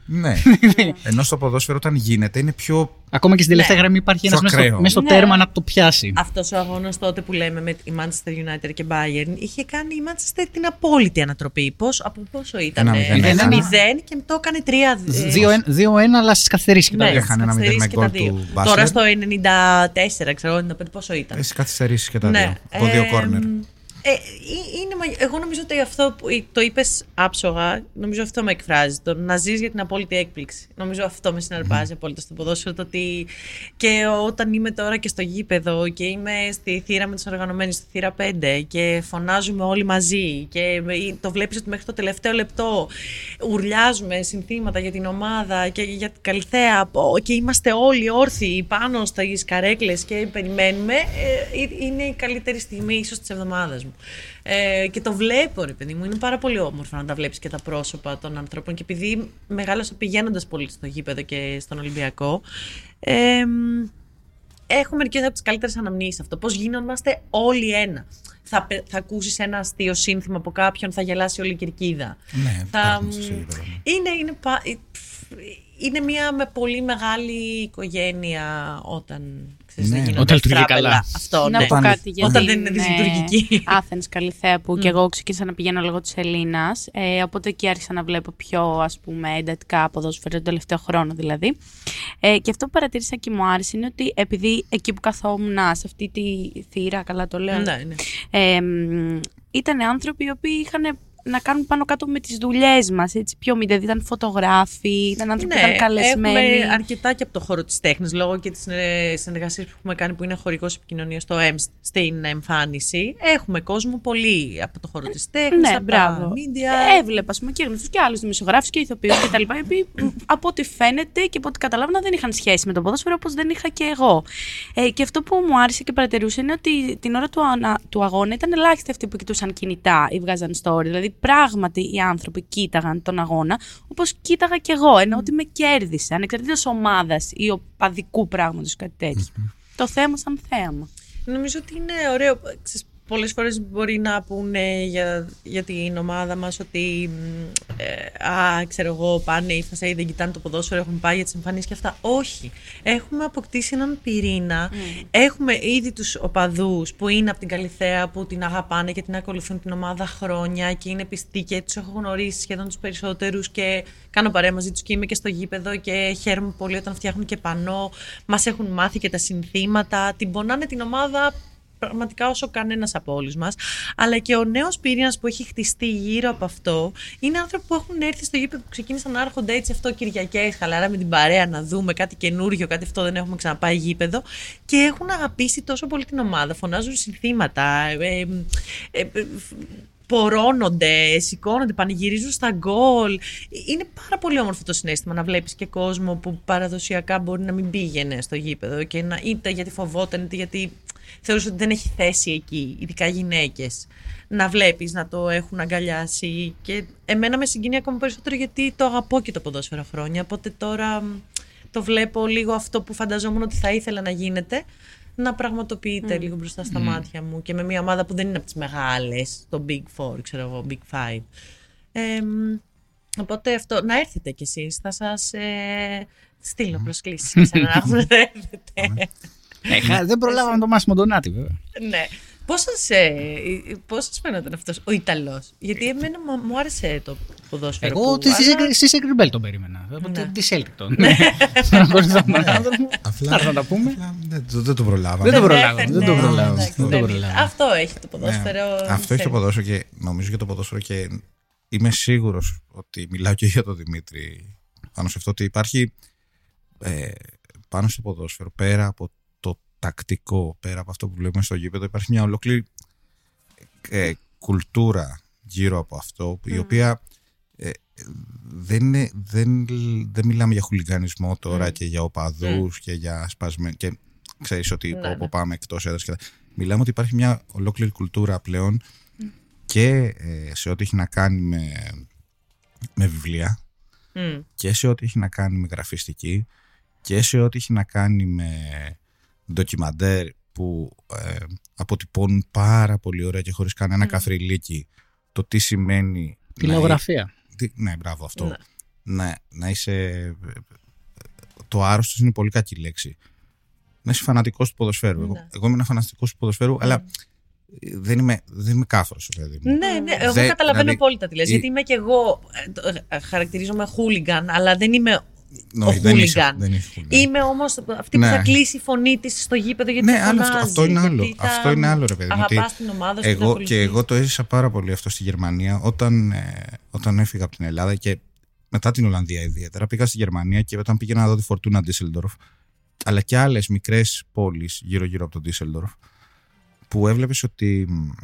Ναι. Ενώ στο ποδόσφαιρο όταν γίνεται είναι πιο. Ακόμα και στην τελευταία Ναι. γραμμή υπάρχει ένας μέσα ακραίο. στο, μες στο Ναι. τέρμα να το πιάσει. Αυτός ο αγώνας τότε που λέμε με η Manchester United και Bayern είχε κάνει η Manchester την απόλυτη ανατροπή. Πώς, από πόσο ήταν? Ένα μηδέν. ένα Ένα μηδέν και το έκανε τρία. δύο ένα, αλλά στις καθυστερήσεις και τα Ναι, δύο. Έχανε ένα στις μηδέν με καθυστερήσεις και γκολ τα δύο. του Μπάσλερ. Τώρα στο ενενήντα τέσσερα, ξέρω, ενενήντα πέντε πόσο ήταν. Έχει καθυστερήσει και τα Ναι. δύο. Από δύο Ε, κόρνερ. Ε, ε, είναι, μαγ- εγώ νομίζω ότι αυτό που το είπες άψογα, νομίζω αυτό με εκφράζει. Το να ζεις για την απόλυτη έκπληξη. Νομίζω αυτό με συναρπάζει απόλυτα στο ποδόσφαιρο. Το ότι και όταν είμαι τώρα και στο γήπεδο και είμαι στη θύρα με τους οργανωμένους, στη θύρα πέντε και φωνάζουμε όλοι μαζί και το βλέπεις ότι μέχρι το τελευταίο λεπτό ουρλιάζουμε συνθήματα για την ομάδα και για την Καλιθέα και είμαστε όλοι όρθιοι πάνω στις καρέκλες και περιμένουμε, ε, είναι η καλύτερη στιγμή ίσως της εβδομάδας μου. Ε, και το βλέπω, ρε παιδί μου, είναι πάρα πολύ όμορφο να τα βλέπεις και τα πρόσωπα των ανθρώπων και επειδή μεγάλωσα πηγαίνοντας πολύ στο γήπεδο και στον Ολυμπιακό, ε, έχω μερικές από τις καλύτερες αναμνήσεις αυτό, πώς γίνομαστε όλοι ένα. Θα, θα ακούσεις ένα αστείο σύνθημα από κάποιον, θα γελάσει όλη η κερκίδα. Ναι, θα, υπάρχουν στο γήπεδο. είναι, είναι, πα- είναι μια με πολύ μεγάλη οικογένεια όταν ξέρεις, Ναι, δεν γίνονται όταν λειτουργεί φράπελα. καλά. Αυτό, Να ναι. πω Όταν- κάτι για όταν την, δεν είναι δυσλειτουργική. Athens Καλιθέα που και εγώ ξεκίνησα να πηγαίνω λόγω της Ελλήνας, ε, οπότε εκεί άρχισα να βλέπω πιο ας πούμε εντατικά ποδόσφαιρο τον τελευταίο χρόνο δηλαδή. Ε, και αυτό που παρατήρησα και μου άρεσε είναι ότι επειδή εκεί που καθόμουν σε αυτή τη θύρα, καλά το λέω, Ναι, ναι. ε, μ, ήταν άνθρωποι οι οποίοι είχαν να κάνουν πάνω κάτω με τις δουλειές μας, έτσι, πιο μη, δηλαδή ήταν φωτογράφοι, ήταν άνθρωποι που ήταν καλεσμένοι. Έχουμε αρκετά και από το χώρο της τέχνης, λόγω και της συνεργασίας που έχουμε κάνει που είναι χορηγός επικοινωνίας στο ΕΜΣ στην εμφάνιση. Έχουμε κόσμο πολύ από το χώρο της τέχνης, Ναι, από μπράβο. τα media. Έβλεπα, ας πούμε, και γνωστούς και άλλους δημοσιογράφους και ηθοποιούς και τα λοιπά, οι οποίοι από ό,τι φαίνεται και από ό,τι καταλάβαινα δεν είχαν σχέση με το ποδόσφαιρο όπως δεν είχα και εγώ. Ε, και αυτό που μου άρεσε και παρατηρούσα είναι ότι την ώρα του, ανα, του αγώνα ήταν ελάχιστοι αυτοί που κοιτούσαν κινητά ή βγάζαν story. Δηλαδή, πράγματι οι άνθρωποι κοίταγαν τον αγώνα όπως κοίταγα κι εγώ, ενώ ότι με κέρδισε, ανεξαρτήτως ομάδας ή οπαδικού πράγματος, κάτι τέτοιο. Το θέμα σαν θέαμα. Νομίζω ότι είναι ωραίο. Ξέρεις, πολλές φορές μπορεί να πούνε για, για την ομάδα μας ότι ε, α, ξέρω εγώ, πάνε οι Φασέοι, δεν κοιτάνε το ποδόσφαιρο, έχουν πάει για τις εμφανίσεις και αυτά. Όχι. Έχουμε αποκτήσει έναν πυρήνα. Mm. Έχουμε ήδη τους οπαδούς που είναι από την Καλιθέα, που την αγαπάνε και την ακολουθούν την ομάδα χρόνια και είναι πιστοί και τους έχω γνωρίσει σχεδόν τους περισσότερους και κάνω παρέα μαζί τους και είμαι και στο γήπεδο και χαίρομαι πολύ όταν φτιάχνουν και πανό. Μας έχουν μάθει και τα συνθήματα. Την πονάνε την ομάδα πραγματικά όσο κανένας από όλους μας, αλλά και ο νέος πυρήνας που έχει χτιστεί γύρω από αυτό είναι άνθρωποι που έχουν έρθει στο γήπεδο, που ξεκίνησαν να έρχονται έτσι αυτό Κυριακές, χαλαρά με την παρέα να δούμε κάτι καινούριο, κάτι αυτό δεν έχουμε ξαναπάει γήπεδο και έχουν αγαπήσει τόσο πολύ την ομάδα, φωνάζουν συνθήματα, ε, ε, ε, πορώνονται, σηκώνονται, πανηγυρίζουν στα γκολ. Είναι πάρα πολύ όμορφο το συναίσθημα να βλέπεις και κόσμο που παραδοσιακά μπορεί να μην πήγαινε στο γήπεδο και να, είτε γιατί φοβόταν, είτε γιατί θεωρούσε ότι δεν έχει θέση εκεί, ειδικά γυναίκες. Να βλέπεις, να το έχουν αγκαλιάσει και εμένα με συγκινεί ακόμα περισσότερο γιατί το αγαπώ και το ποδόσφαιρο χρόνια, οπότε τώρα το βλέπω λίγο αυτό που φανταζόμουν ότι θα ήθελα να γίνεται, να πραγματοποιείται mm. λίγο μπροστά στα mm. μάτια μου και με μια ομάδα που δεν είναι από τις μεγάλες, το Big Four, ξέρω εγώ, Big Five. Ε, οπότε αυτό, να έρθετε κι εσείς, θα σας ε, στείλω προσκλήσεις και σε να έρθετε. Ε, δεν προλάβαμε τον Μάσιμο Ντονάτι, βέβαια. Ναι. Πώς σας, ε, πώς σας φαίνονταν αυτός ο Ιταλός? Γιατί εμένα μου άρεσε το ποδόσφαιρο. Εγώ που, αλλά... στη Σέγκρι τον περίμενα. Ναι. Τη Celtic τον. Απλά να τα πούμε. Δεν το προλάβαμε. Δεν το προλάβαμε. Δεν το προλάβαμε. Αυτό έχει το ποδόσφαιρο. Αυτό έχει το ποδόσφαιρο και νομίζω για το ποδόσφαιρο και είμαι σίγουρος ότι μιλάω και για τον Δημήτρη πάνω σε αυτό, ότι υπάρχει πάνω στο ποδόσφαιρο πέρα από τακτικό, πέρα από αυτό που βλέπουμε στο γήπεδο, υπάρχει μια ολόκληρη ε, κουλτούρα γύρω από αυτό, mm. η οποία ε, δεν, είναι, δεν, δεν μιλάμε για χουλιγανισμό τώρα mm. και για οπαδούς mm. και για σπασμένους και ξέρεις ότι mm. όπου πάμε εκτός έδρας και τα... Μιλάμε ότι υπάρχει μια ολόκληρη κουλτούρα πλέον mm. και ε, σε ό,τι έχει να κάνει με, με βιβλία mm. και σε ό,τι έχει να κάνει με γραφιστική και σε ό,τι έχει να κάνει με ντοκιμαντέρ που ε, αποτυπώνουν πάρα πολύ ωραία και χωρίς κανένα mm. καφριλίκι το τι σημαίνει τηλεογραφία. Να, τι, ναι, μπράβο αυτό. Ναι. να, να είσαι. Το άρρωστος είναι πολύ κακή λέξη. Να είσαι φανατικός του ποδοσφαίρου. Εγώ, εγώ είμαι ένα φανατικός του ποδοσφαίρου, mm. αλλά δεν είμαι, δεν είμαι κάφρος, παιδί μου. Ναι, ναι, εγώ Δε, καταλαβαίνω δηλαδή, απόλυτα τι λες. η... Γιατί είμαι και εγώ, χαρακτηρίζομαι χούλιγκαν, αλλά δεν είμαι. No, ο χούλιγκαν. Είμαι Είμαι όμως αυτή ναι. που θα κλείσει η φωνή της στο γήπεδο γιατί ναι, φωνάζει. Αυτό, αυτό είναι άλλο. Αυτό είναι άλλο, ρε παιδί μου. Αγαπάς την ομάδα σου. Εγώ, και εγώ το έζησα πάρα πολύ αυτό στη Γερμανία όταν, ε, όταν έφυγα από την Ελλάδα και μετά την Ολλανδία ιδιαίτερα. Πήγα στη Γερμανία και όταν πήγαινα να δω τη Φορτούνα Ντίσελντορφ, αλλά και άλλες μικρές πόλεις γύρω-γύρω από τον Ντίσελντορφ, που έβλεπες ότι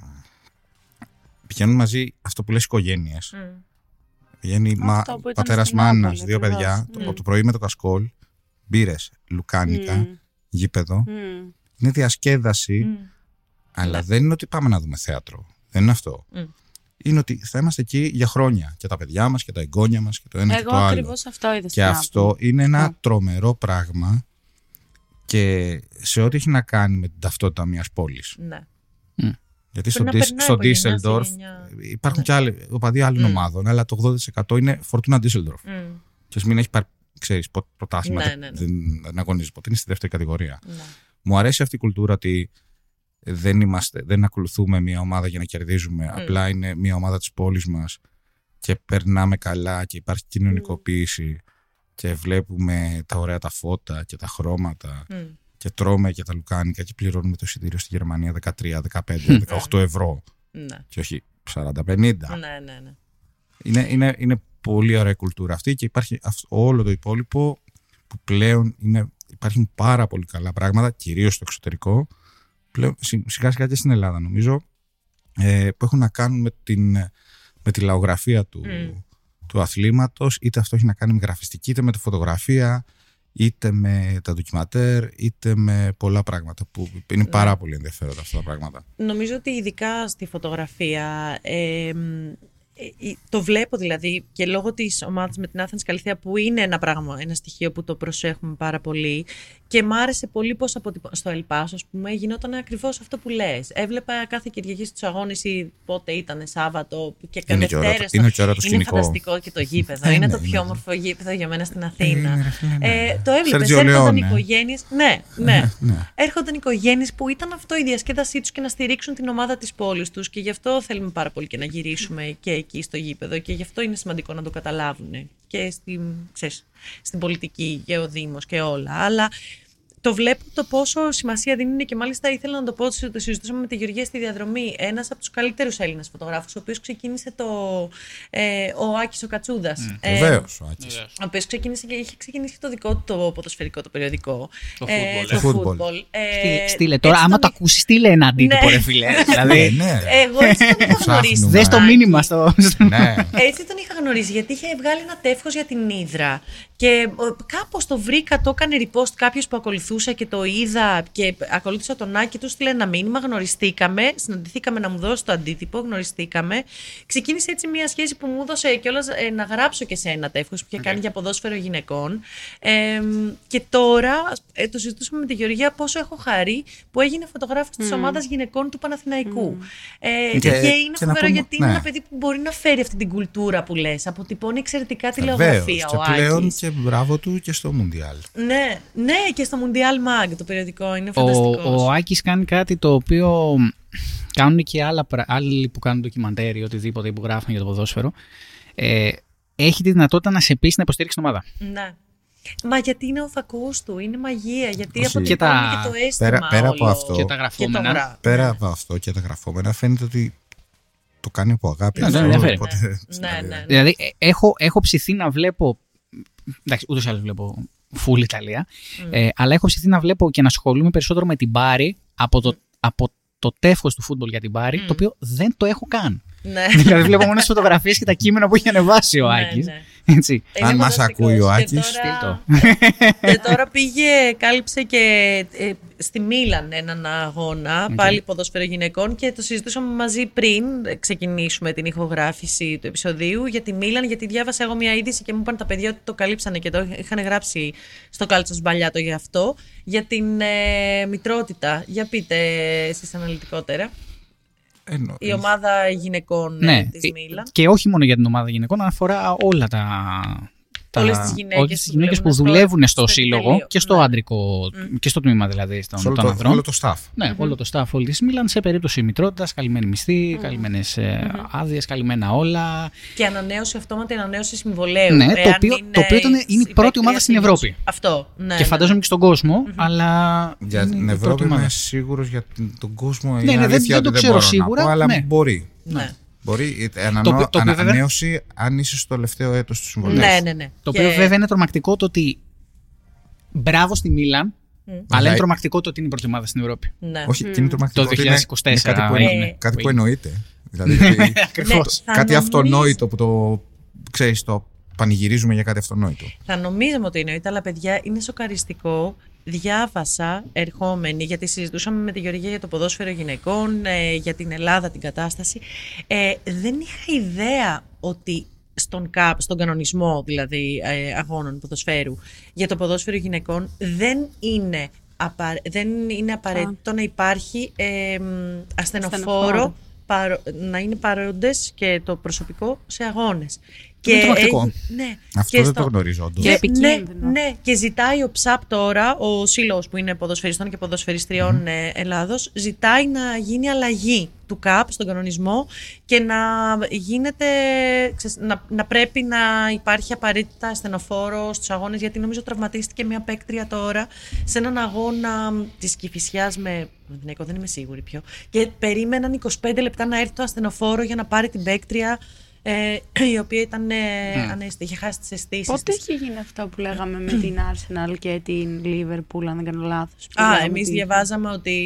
πηγαίνουν μαζί αυτό που λες οικογένειες. Mm. Πηγαίνει μα, πατέρας μάνας, δύο παιδιά, mm. το, το πρωί με το κασκόλ, μπύρες, λουκάνικα, mm. γήπεδο. Mm. Είναι διασκέδαση, mm. αλλά mm. δεν είναι ότι πάμε να δούμε θέατρο. Δεν είναι αυτό. Mm. Είναι ότι θα είμαστε εκεί για χρόνια. Και τα παιδιά μας και τα εγγόνια μας και το ένα Εγώ και το άλλο. ακριβώς αυτό είδα. Και αυτό είναι ένα mm. τρομερό πράγμα και σε ό,τι έχει να κάνει με την ταυτότητα μιας πόλης. Ναι. Mm. Γιατί στο Ντίσελντορφ υπάρχουν ναι. και άλλοι οπαδοί άλλων mm. ομάδων, αλλά το ογδόντα τοις εκατό είναι Φορτούνα Ντίσελντορφ. Mm. Και ας μην έχει ξέρεις, προτάσμα, ναι, ναι, ναι. δεν, δεν αγωνίζει ποτέ, είναι στη δεύτερη κατηγορία. Ναι. Μου αρέσει αυτή η κουλτούρα ότι δεν, είμαστε, δεν ακολουθούμε μια ομάδα για να κερδίζουμε, mm. απλά είναι μια ομάδα της πόλης μας και περνάμε καλά και υπάρχει κοινωνικοποίηση mm. και βλέπουμε τα ωραία τα φώτα και τα χρώματα mm. και τρώμε και τα λουκάνικα και πληρώνουμε το εισιτήριο στη Γερμανία δεκατρία, δεκαπέντε, δεκαοκτώ ευρώ ναι. και όχι σαράντα πενήντα. Ναι, ναι, ναι. Είναι, είναι, είναι πολύ ωραία κουλτούρα αυτή και υπάρχει όλο το υπόλοιπο που πλέον είναι, υπάρχουν πάρα πολύ καλά πράγματα, κυρίως στο εξωτερικό, πλέον, σιγά σιγά και στην Ελλάδα νομίζω, ε, που έχουν να κάνουν με, την, με τη λαογραφία του, mm. του αθλήματος, είτε αυτό έχει να κάνει με γραφιστική, είτε με τη φωτογραφία, είτε με τα ντοκιματέρ, είτε με πολλά πράγματα που είναι ναι. πάρα πολύ ενδιαφέροντα αυτά τα πράγματα. Νομίζω ότι ειδικά στη φωτογραφία ε, το βλέπω δηλαδή και λόγω της ομάδας με την Athens Καλυθέα που είναι ένα πράγμα, ένα στοιχείο που το προσέχουμε πάρα πολύ και μ' άρεσε πολύ πως από, στο Ελπάς ας πούμε γινόταν ακριβώς αυτό που λες. Έβλεπα κάθε Κυριακή στους αγώνες ή πότε ήταν Σάββατο και κάθε Δευτέρες. Είναι, είναι, είναι, είναι φανταστικό και το γήπεδο. είναι το πιο όμορφο γήπεδο για μένα στην Αθήνα. Ε, το έβλεπες, έρχονταν οικογένειες. Ναι, ναι. Έρχονταν οικογένειες που ήταν αυτό η διασκέδασή τους και να στηρίξουν την ομάδα της πόλης τους και γι' αυτό θέλουμε πάρα πολύ και να γυρίσουμε και εκεί στο γήπεδο και γι' αυτό είναι σημαντικό να το καταλάβουν και στην, ξέρεις, στην πολιτική και ο Δήμος και όλα. Αλλά το βλέπω το πόσο σημασία δίνουν και μάλιστα ήθελα να το πω ότι το συζητούσαμε με τη Γεωργία στη διαδρομή. Ένας από τους καλύτερους Έλληνας φωτογράφους, ο οποίος ξεκίνησε το. Ε, ο Άκης ο Κατσούδας. Mm, ε, Βεβαίως ο Άκης. Ο οποίος ξεκίνησε και είχε ξεκινήσει το δικό του το ποδοσφαιρικό το περιοδικό. Το ε, φούτμπολ. Το ε, στείλε τώρα, άμα το ακούσει, στείλε ένα αντίτυπο, ρε φίλε. Δηλαδή. Εγώ έτσι τον είχα γνωρίσει. Δες το μήνυμα στο. Έτσι τον είχα γνωρίσει γιατί είχε βγάλει ένα τεύχος για την Ύδρα. Και κάπως το βρήκα, το έκανε repost κάποιος που ακολουθούσα και το είδα και ακολούθησα τον Άκη, του στείλε ένα μήνυμα, γνωριστήκαμε, συναντηθήκαμε να μου δώσει το αντίτυπο, γνωριστήκαμε. Ξεκίνησε έτσι μια σχέση που μου έδωσε κιόλας ε, να γράψω και σε ένα τεύχος που είχε okay. κάνει για ποδόσφαιρο γυναικών. Ε, και τώρα ε, το συζητούσαμε με τη Γεωργία πόσο έχω χαρεί που έγινε φωτογράφος mm. της ομάδας γυναικών του Παναθηναϊκού. Mm. Ε, και, και είναι φοβερό πούμε, γιατί ναι. είναι ένα παιδί που μπορεί να φέρει αυτή την κουλτούρα που λες. Αποτυπώνει εξαιρετικά τη λαογραφία ο Άκης. Και μπράβο του και στο Μουντιάλ. Ναι, ναι, και στο Μουντιάλ Mag το περιοδικό είναι φανταστικός. Ο, ο Άκης κάνει κάτι το οποίο κάνουν και άλλα, άλλοι που κάνουν ντοκιμαντέρ ή οτιδήποτε που γράφουν για το ποδόσφαιρο. Ε, έχει τη δυνατότητα να σε πείσει να υποστηρίξει την ομάδα. Ναι. Μα γιατί είναι ο φακός του, είναι μαγεία, γιατί Όσοι. αποτυπώνει και, τα... και το αίσθημα πέρα, πέρα όλο. Από αυτό, και τα γραφόμενα. Και το πέρα από αυτό και τα γραφόμενα φαίνεται ότι το κάνει από αγάπη. Ναι, αυτό, ναι, ναι, ναι, ναι. Δηλαδή έχω, έχω ψηθεί να βλέπω. Εντάξει, ούτως ή άλλως βλέπω full Ιταλία. Mm. Ε, αλλά έχω ψηθεί να βλέπω και να ασχολούμαι περισσότερο με την Μπάρι από το, mm. από το τεύχος του φούτμπολ για την Μπάρι, mm. το οποίο δεν το έχω καν. Ναι. Δηλαδή βλέπω μόνο τις φωτογραφίες και τα κείμενα που έχει ανεβάσει ο Άκης. Ναι, ναι. Έτσι. Αν μας ακούει ο Άκης, στείλ το. Και τώρα πήγε, κάλυψε και ε, στη Μίλαν έναν αγώνα, okay. πάλι ποδόσφαιρο γυναικών και το συζητούσαμε μαζί πριν ξεκινήσουμε την ηχογράφηση του επεισοδίου για τη Μίλαν, γιατί διάβασα εγώ μια είδηση και μου είπαν τα παιδιά ότι το καλύψανε και το είχαν γράψει στο Κάλτσος Μπαλιάτο για αυτό, για την ε, μητρότητα. Για πείτε εσείς αναλυτικότερα. Εννο... Η ομάδα γυναικών ναι, της Μίλαν. Και όχι μόνο για την ομάδα γυναικών, αφορά όλα τα, Όλες τις γυναίκες, όλες τις γυναίκες που δουλεύουν στο σύλλογο και στο άντρικο, mm. και στο τμήμα δηλαδή των, όλο, των ανδρών. Όλο το staff. Ναι, mm-hmm. όλο το staff όλη της Μίλαν σε περίπτωση μητρότητας, καλυμμένη μισθή, mm. καλυμμένες mm-hmm. άδειες, καλυμμένα όλα. Και ανανέωση, αυτόματη ανανέωση συμβολέου. Ναι, το οποίο, το οποίο ήταν, είναι η πρώτη ομάδα στην Ευρώπη. Αυτό. Ναι, και φαντάζομαι ναι. και στον κόσμο, mm-hmm. αλλά. Για την Ευρώπη είμαι σίγουρος, για τον κόσμο ναι, είναι ναι, αλήθεια δεν, ότι δεν δεν ξέρω μπορώ σίγουρα, να πω, αλλά ναι. μπορεί. Ναι. Μπορεί, ανανό, το, το ανα, βέβαια... ανανέωση αν είσαι στο τελευταίο έτος του συμβολέου. Ναι, ναι, ναι. Το και... οποίο βέβαια είναι τρομακτικό το ότι μπράβο στη Μίλαν, mm. αλλά είναι τρομακτικό το ότι είναι η πρώτη ομάδα στην Ευρώπη. Ναι. Όχι, mm. και είναι τρομακτικό το δύο χιλιάδες είκοσι τέσσερα. Είναι, είναι κάτι που, ε, κάτι που εννοείται. Δηλαδή, Ακριβώς. Ναι, κάτι αυτονόητο που το, ξέρεις, το πανηγυρίζουμε για κάτι αυτονόητο. Θα νομίζαμε ότι εννοείται, αλλά παιδιά είναι σοκαριστικό. Διάβασα ερχόμενη, γιατί συζητούσαμε με τη Γεωργία για το ποδόσφαιρο γυναικών, ε, για την Ελλάδα την κατάσταση. Ε, δεν είχα ιδέα ότι στον ΚΑΠ, στον κανονισμό δηλαδή ε, αγώνων ποδοσφαίρου για το ποδόσφαιρο γυναικών δεν είναι, απα... δεν είναι απαραίτητο να υπάρχει ε, ασθενοφόρο, παρο... να είναι παρόντες και το προσωπικό σε αγώνες. Και είναι τρομακτικό. Ναι. Αυτό και δεν στο... το γνωρίζω όντως. Και ναι, ναι, και ζητάει ο ΨΑΠ τώρα, ο σύλλογος που είναι ποδοσφαιριστών και ποδοσφαιριστριών mm. Ελλάδος, ζητάει να γίνει αλλαγή του ΚΑΠ στον κανονισμό και να γίνεται, να, να πρέπει να υπάρχει απαραίτητα ασθενοφόρο στους αγώνες, γιατί νομίζω τραυματίστηκε μια παίκτρια τώρα σε έναν αγώνα της Κηφισιάς με Παναθηναϊκό, δεν είμαι σίγουρη ποιο, και περίμεναν είκοσι πέντε λεπτά να έρθει το ασθενοφόρο για να πάρει την παίκτρια. Ε, η οποία ήταν ε, mm. ανέστη, είχε χάσει τις αισθήσεις. Πότε της. είχε γίνει αυτό που λέγαμε με την Arsenal και την Liverpool, αν δεν κάνω λάθος? Α, εμείς ότι... διαβάζαμε ότι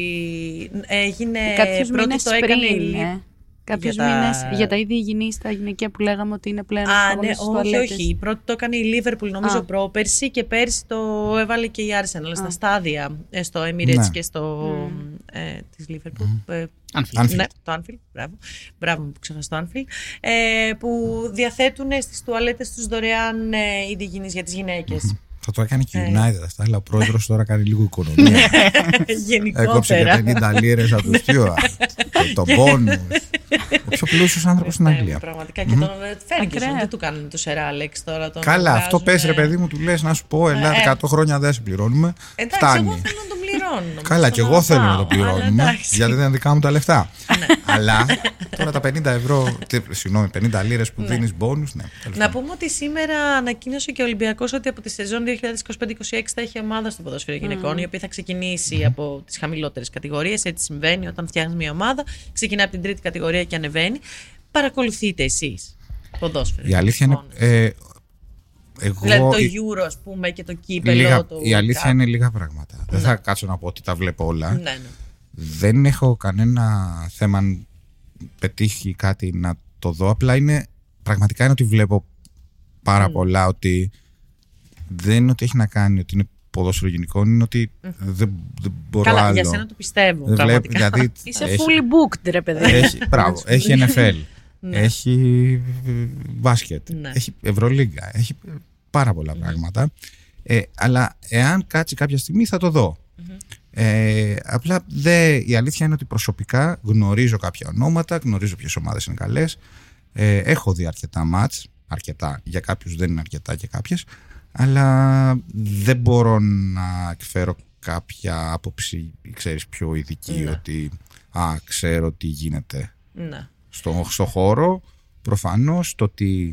έγινε πρώτη το έκανε η Liverpool. Κάποιους για μήνες τα... για τα ίδια υγιεινή στα γυναικεία που λέγαμε ότι είναι πλέον. Α, ναι, όχι, όχι. Η πρώτη το έκανε η Liverpool, νομίζω, Α. πρόπερση, και πέρσι το έβαλε και η Arsenal Α. στα στάδια, στο Emirates ναι. και στο. Mm. Ε, της Liverpool. Mm. Ε, Anfield. Ναι, το Anfield, μπράβο. Μπράβο που ξέχασα το Anfield. Ε, που διαθέτουν στις τουαλέτες τους δωρεάν ε, υγιεινής για τις γυναίκες. Mm-hmm. Θα το έκανε και η United αυτά, αλλά ο πρόεδρος τώρα κάνει λίγο οικονομία. Γενικότερα. Έκοψε και πενήντα λίρες από τους δύο. Το πόνους. Ο πιο πλούσιος άνθρωπος στην Αγγλία. Πραγματικά. Και τον Ferguson δεν του κάνουν το Σερ Άλεξ τώρα. Καλά, αυτό πες ρε παιδί μου, του λες να σου πω, Ελλάδα εκατό χρόνια δεν σε πληρώνουμε. Εντάξει, εγώ θέλω να τον πληρώνω. Καλά, και εγώ θέλω να το πληρώνουμε, γιατί δεν είναι δικά μου τα λεφτά. Αλλά τώρα τα πενήντα ευρώ, συγγνώμη, πενήντα λίρες που δίνεις μπόνους. Να πούμε ότι σήμερα ανακοίνωσε και ο Ολυμπιακός ότι από τη σεζόν δύο χιλιάδες είκοσι πέντε είκοσι έξι θα έχει ομάδα στο ποδόσφαιρο γυναικών, η οποία θα ξεκινήσει από τις χαμηλότερες κατηγορίες. Έτσι συμβαίνει όταν φτιάχνεις μια ομάδα, ξεκινάει από την τρίτη κατηγορία και ανεβαίνει. Παρακολουθείτε εσείς ποδόσφαιρο? Η αλήθεια είναι. Ε, εγώ, δηλαδή το Euro, ας πούμε, και το κύπελο. Λίγα, το η αλήθεια κάπου. είναι λίγα πράγματα. Ναι. Δεν θα κάτσω να πω ότι τα βλέπω όλα. Ναι, ναι. Δεν έχω κανένα θέμα αν πετύχει κάτι να το δω. Απλά είναι, πραγματικά είναι ότι βλέπω πάρα mm. πολλά, ότι δεν είναι ότι έχει να κάνει ότι είναι ποδόσφαιρο γυναικών, είναι ότι mm. δεν, δεν μπορώ Καλά, άλλο. Για σένα το πιστεύω. Δεν βλέπω, δηλαδή, είσαι έχει, fully booked, ρε παιδί. Έχει, μπράβο, έχει N F L, έχει μπάσκετ, ναι. έχει Ευρωλίγκα, έχει πάρα πολλά mm. πράγματα. Ε, αλλά εάν κάτσει κάποια στιγμή θα το δω. Mm-hmm. Ε, απλά δε, η αλήθεια είναι ότι προσωπικά γνωρίζω κάποια ονόματα, γνωρίζω ποιες ομάδες είναι καλές. Ε, έχω δει αρκετά μάτς, αρκετά, για κάποιους δεν είναι αρκετά και κάποιες, αλλά δεν μπορώ να εκφέρω κάποια άποψη, ξέρεις, πιο ειδική, ναι. ότι α, ξέρω τι γίνεται ναι. στο, στο χώρο. Προφανώς το ότι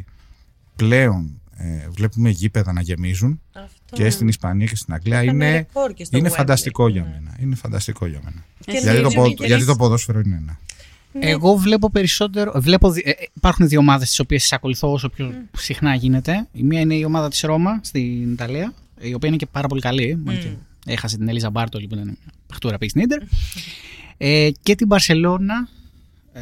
πλέον ε, βλέπουμε γήπεδα να γεμίζουν αυτό. Και στην Ισπανία και στην Αγγλία είναι, είναι φανταστικό για μένα. Είναι φανταστικό για μένα. Γιατί το, πο, γιατί το ποδόσφαιρο είναι ένα. Ναι. Εγώ βλέπω περισσότερο. Βλέπω, ε, υπάρχουν δύο ομάδες τις οποίες ακολουθώ όσο πιο mm. συχνά γίνεται. Η μία είναι η ομάδα της Ρώμα στην Ιταλία, η οποία είναι και πάρα πολύ καλή. Mm. Και έχασε την Ελίζα Μπάρτολη που ήταν παιχτούρα πήγε στην Ίντερ. ε, και την Μπαρσελόνα. Ε,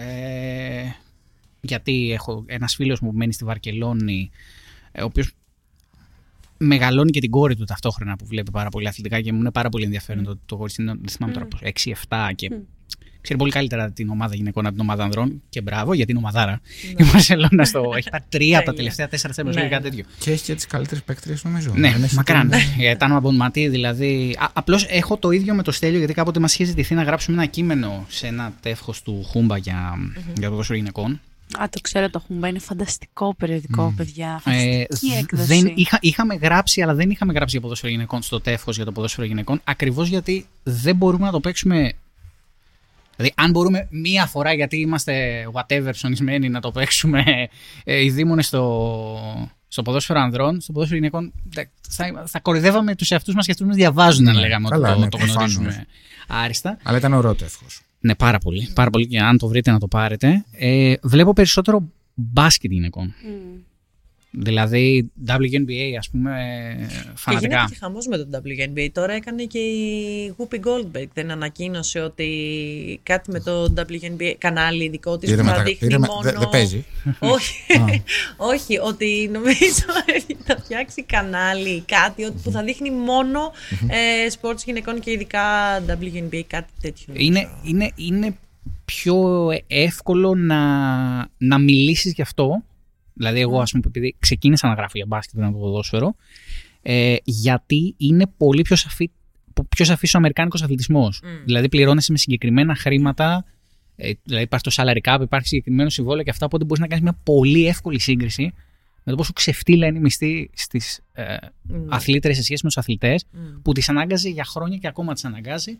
γιατί έχω ένας φίλος μου που μένει στη Βαρκελόνη, ο οποίος μεγαλώνει και την κόρη του ταυτόχρονα, που βλέπει πάρα πολύ αθλητικά και μου είναι πάρα πολύ ενδιαφέρον mm. το, το κορίτσι. Δεν θυμάμαι τώρα πώς, έξι εφτά και mm. ξέρει πολύ καλύτερα την ομάδα γυναικών από την ομάδα ανδρών. Και μπράβο, γιατί είναι ομαδάρα. Mm. Η Μπαρσελόνα στο έχει πάρει τρία από τα τελευταία τέσσερα θέματα, mm. κάτι τέτοιο. Και έχει και τις καλύτερες παίκτριες, νομίζω. Ναι, μακράν. Τάνομα Μπονματί, δηλαδή. Απλώς έχω το ίδιο με το Στέλιο, γιατί κάποτε μας είχε ζητηθεί να γράψουμε ένα κείμενο σε ένα τεύχος του Χούμπα για, mm-hmm. για το ποδόσφαιρο γυναικών. Α, το ξέρω, το Χούμπα. Είναι φανταστικό περιοδικό, mm. παιδιά. Φανταστική ε, έκδοση. Δεν είχα, είχαμε γράψει, αλλά δεν είχαμε γράψει για ποδόσφαιρο γυναικών στο τεύχος για το ποδόσφαιρο γυναικών. Ακριβώς γιατί δεν μπορούμε να το παίξουμε. Δηλαδή, αν μπορούμε μία φορά, γιατί είμαστε whatever σονισμένοι, να το παίξουμε ε, οι δήμονες στο, στο ποδόσφαιρο ανδρών, στο ποδόσφαιρο γυναικών, θα, θα κορυδεύαμε τους εαυτούς μας και αυτούς μας διαβάζουν, αν λέγαμε Καλά, ότι το, ναι, το γνωρίζουμε άριστα. Αλλά ήταν ωραίο τεύχος. Ναι, πάρα πολύ. Πάρα πολύ, και αν το βρείτε να το πάρετε. Ε, βλέπω περισσότερο μπάσκετ γυναικών. Mm. Δηλαδή, ντάμπλιου Εν Μπι Έι, ας πούμε, φανατικά. Και γίνεται και χαμός με το ντάμπλιου Εν Μπι Έι. Τώρα έκανε και η Whoopi Goldberg. Δεν ανακοίνωσε ότι κάτι με το ντάμπλιου Εν Μπι Έι κανάλι δικό της που θα δείχνει μόνο... Δεν δε παίζει. Όχι, όχι, ότι νομίζω θα φτιάξει κανάλι, κάτι που θα δείχνει μόνο ε, sports γυναικών και ειδικά ντάμπλιου Εν Μπι Έι, κάτι τέτοιο. Είναι, είναι, είναι πιο εύκολο να, να μιλήσεις γι' αυτό. Δηλαδή, εγώ, ας πούμε, επειδή ξεκίνησα να γράφω για μπάσκετ πριν από το ποδόσφαιρο, ε, γιατί είναι πολύ πιο σαφή, πιο σαφής ο αμερικάνικος αθλητισμός. Mm. Δηλαδή, πληρώνεσαι με συγκεκριμένα χρήματα, ε, δηλαδή υπάρχει το salary cap, υπάρχει συγκεκριμένο συμβόλαιο και αυτά, οπότε μπορείς να κάνεις μια πολύ εύκολη σύγκριση με το πόσο ξεφτύλα είναι η μισθή στις ε, mm. αθλήτρες σε σχέση με τους αθλητές, mm. που τις ανάγκαζε για χρόνια και ακόμα τις αναγκάζει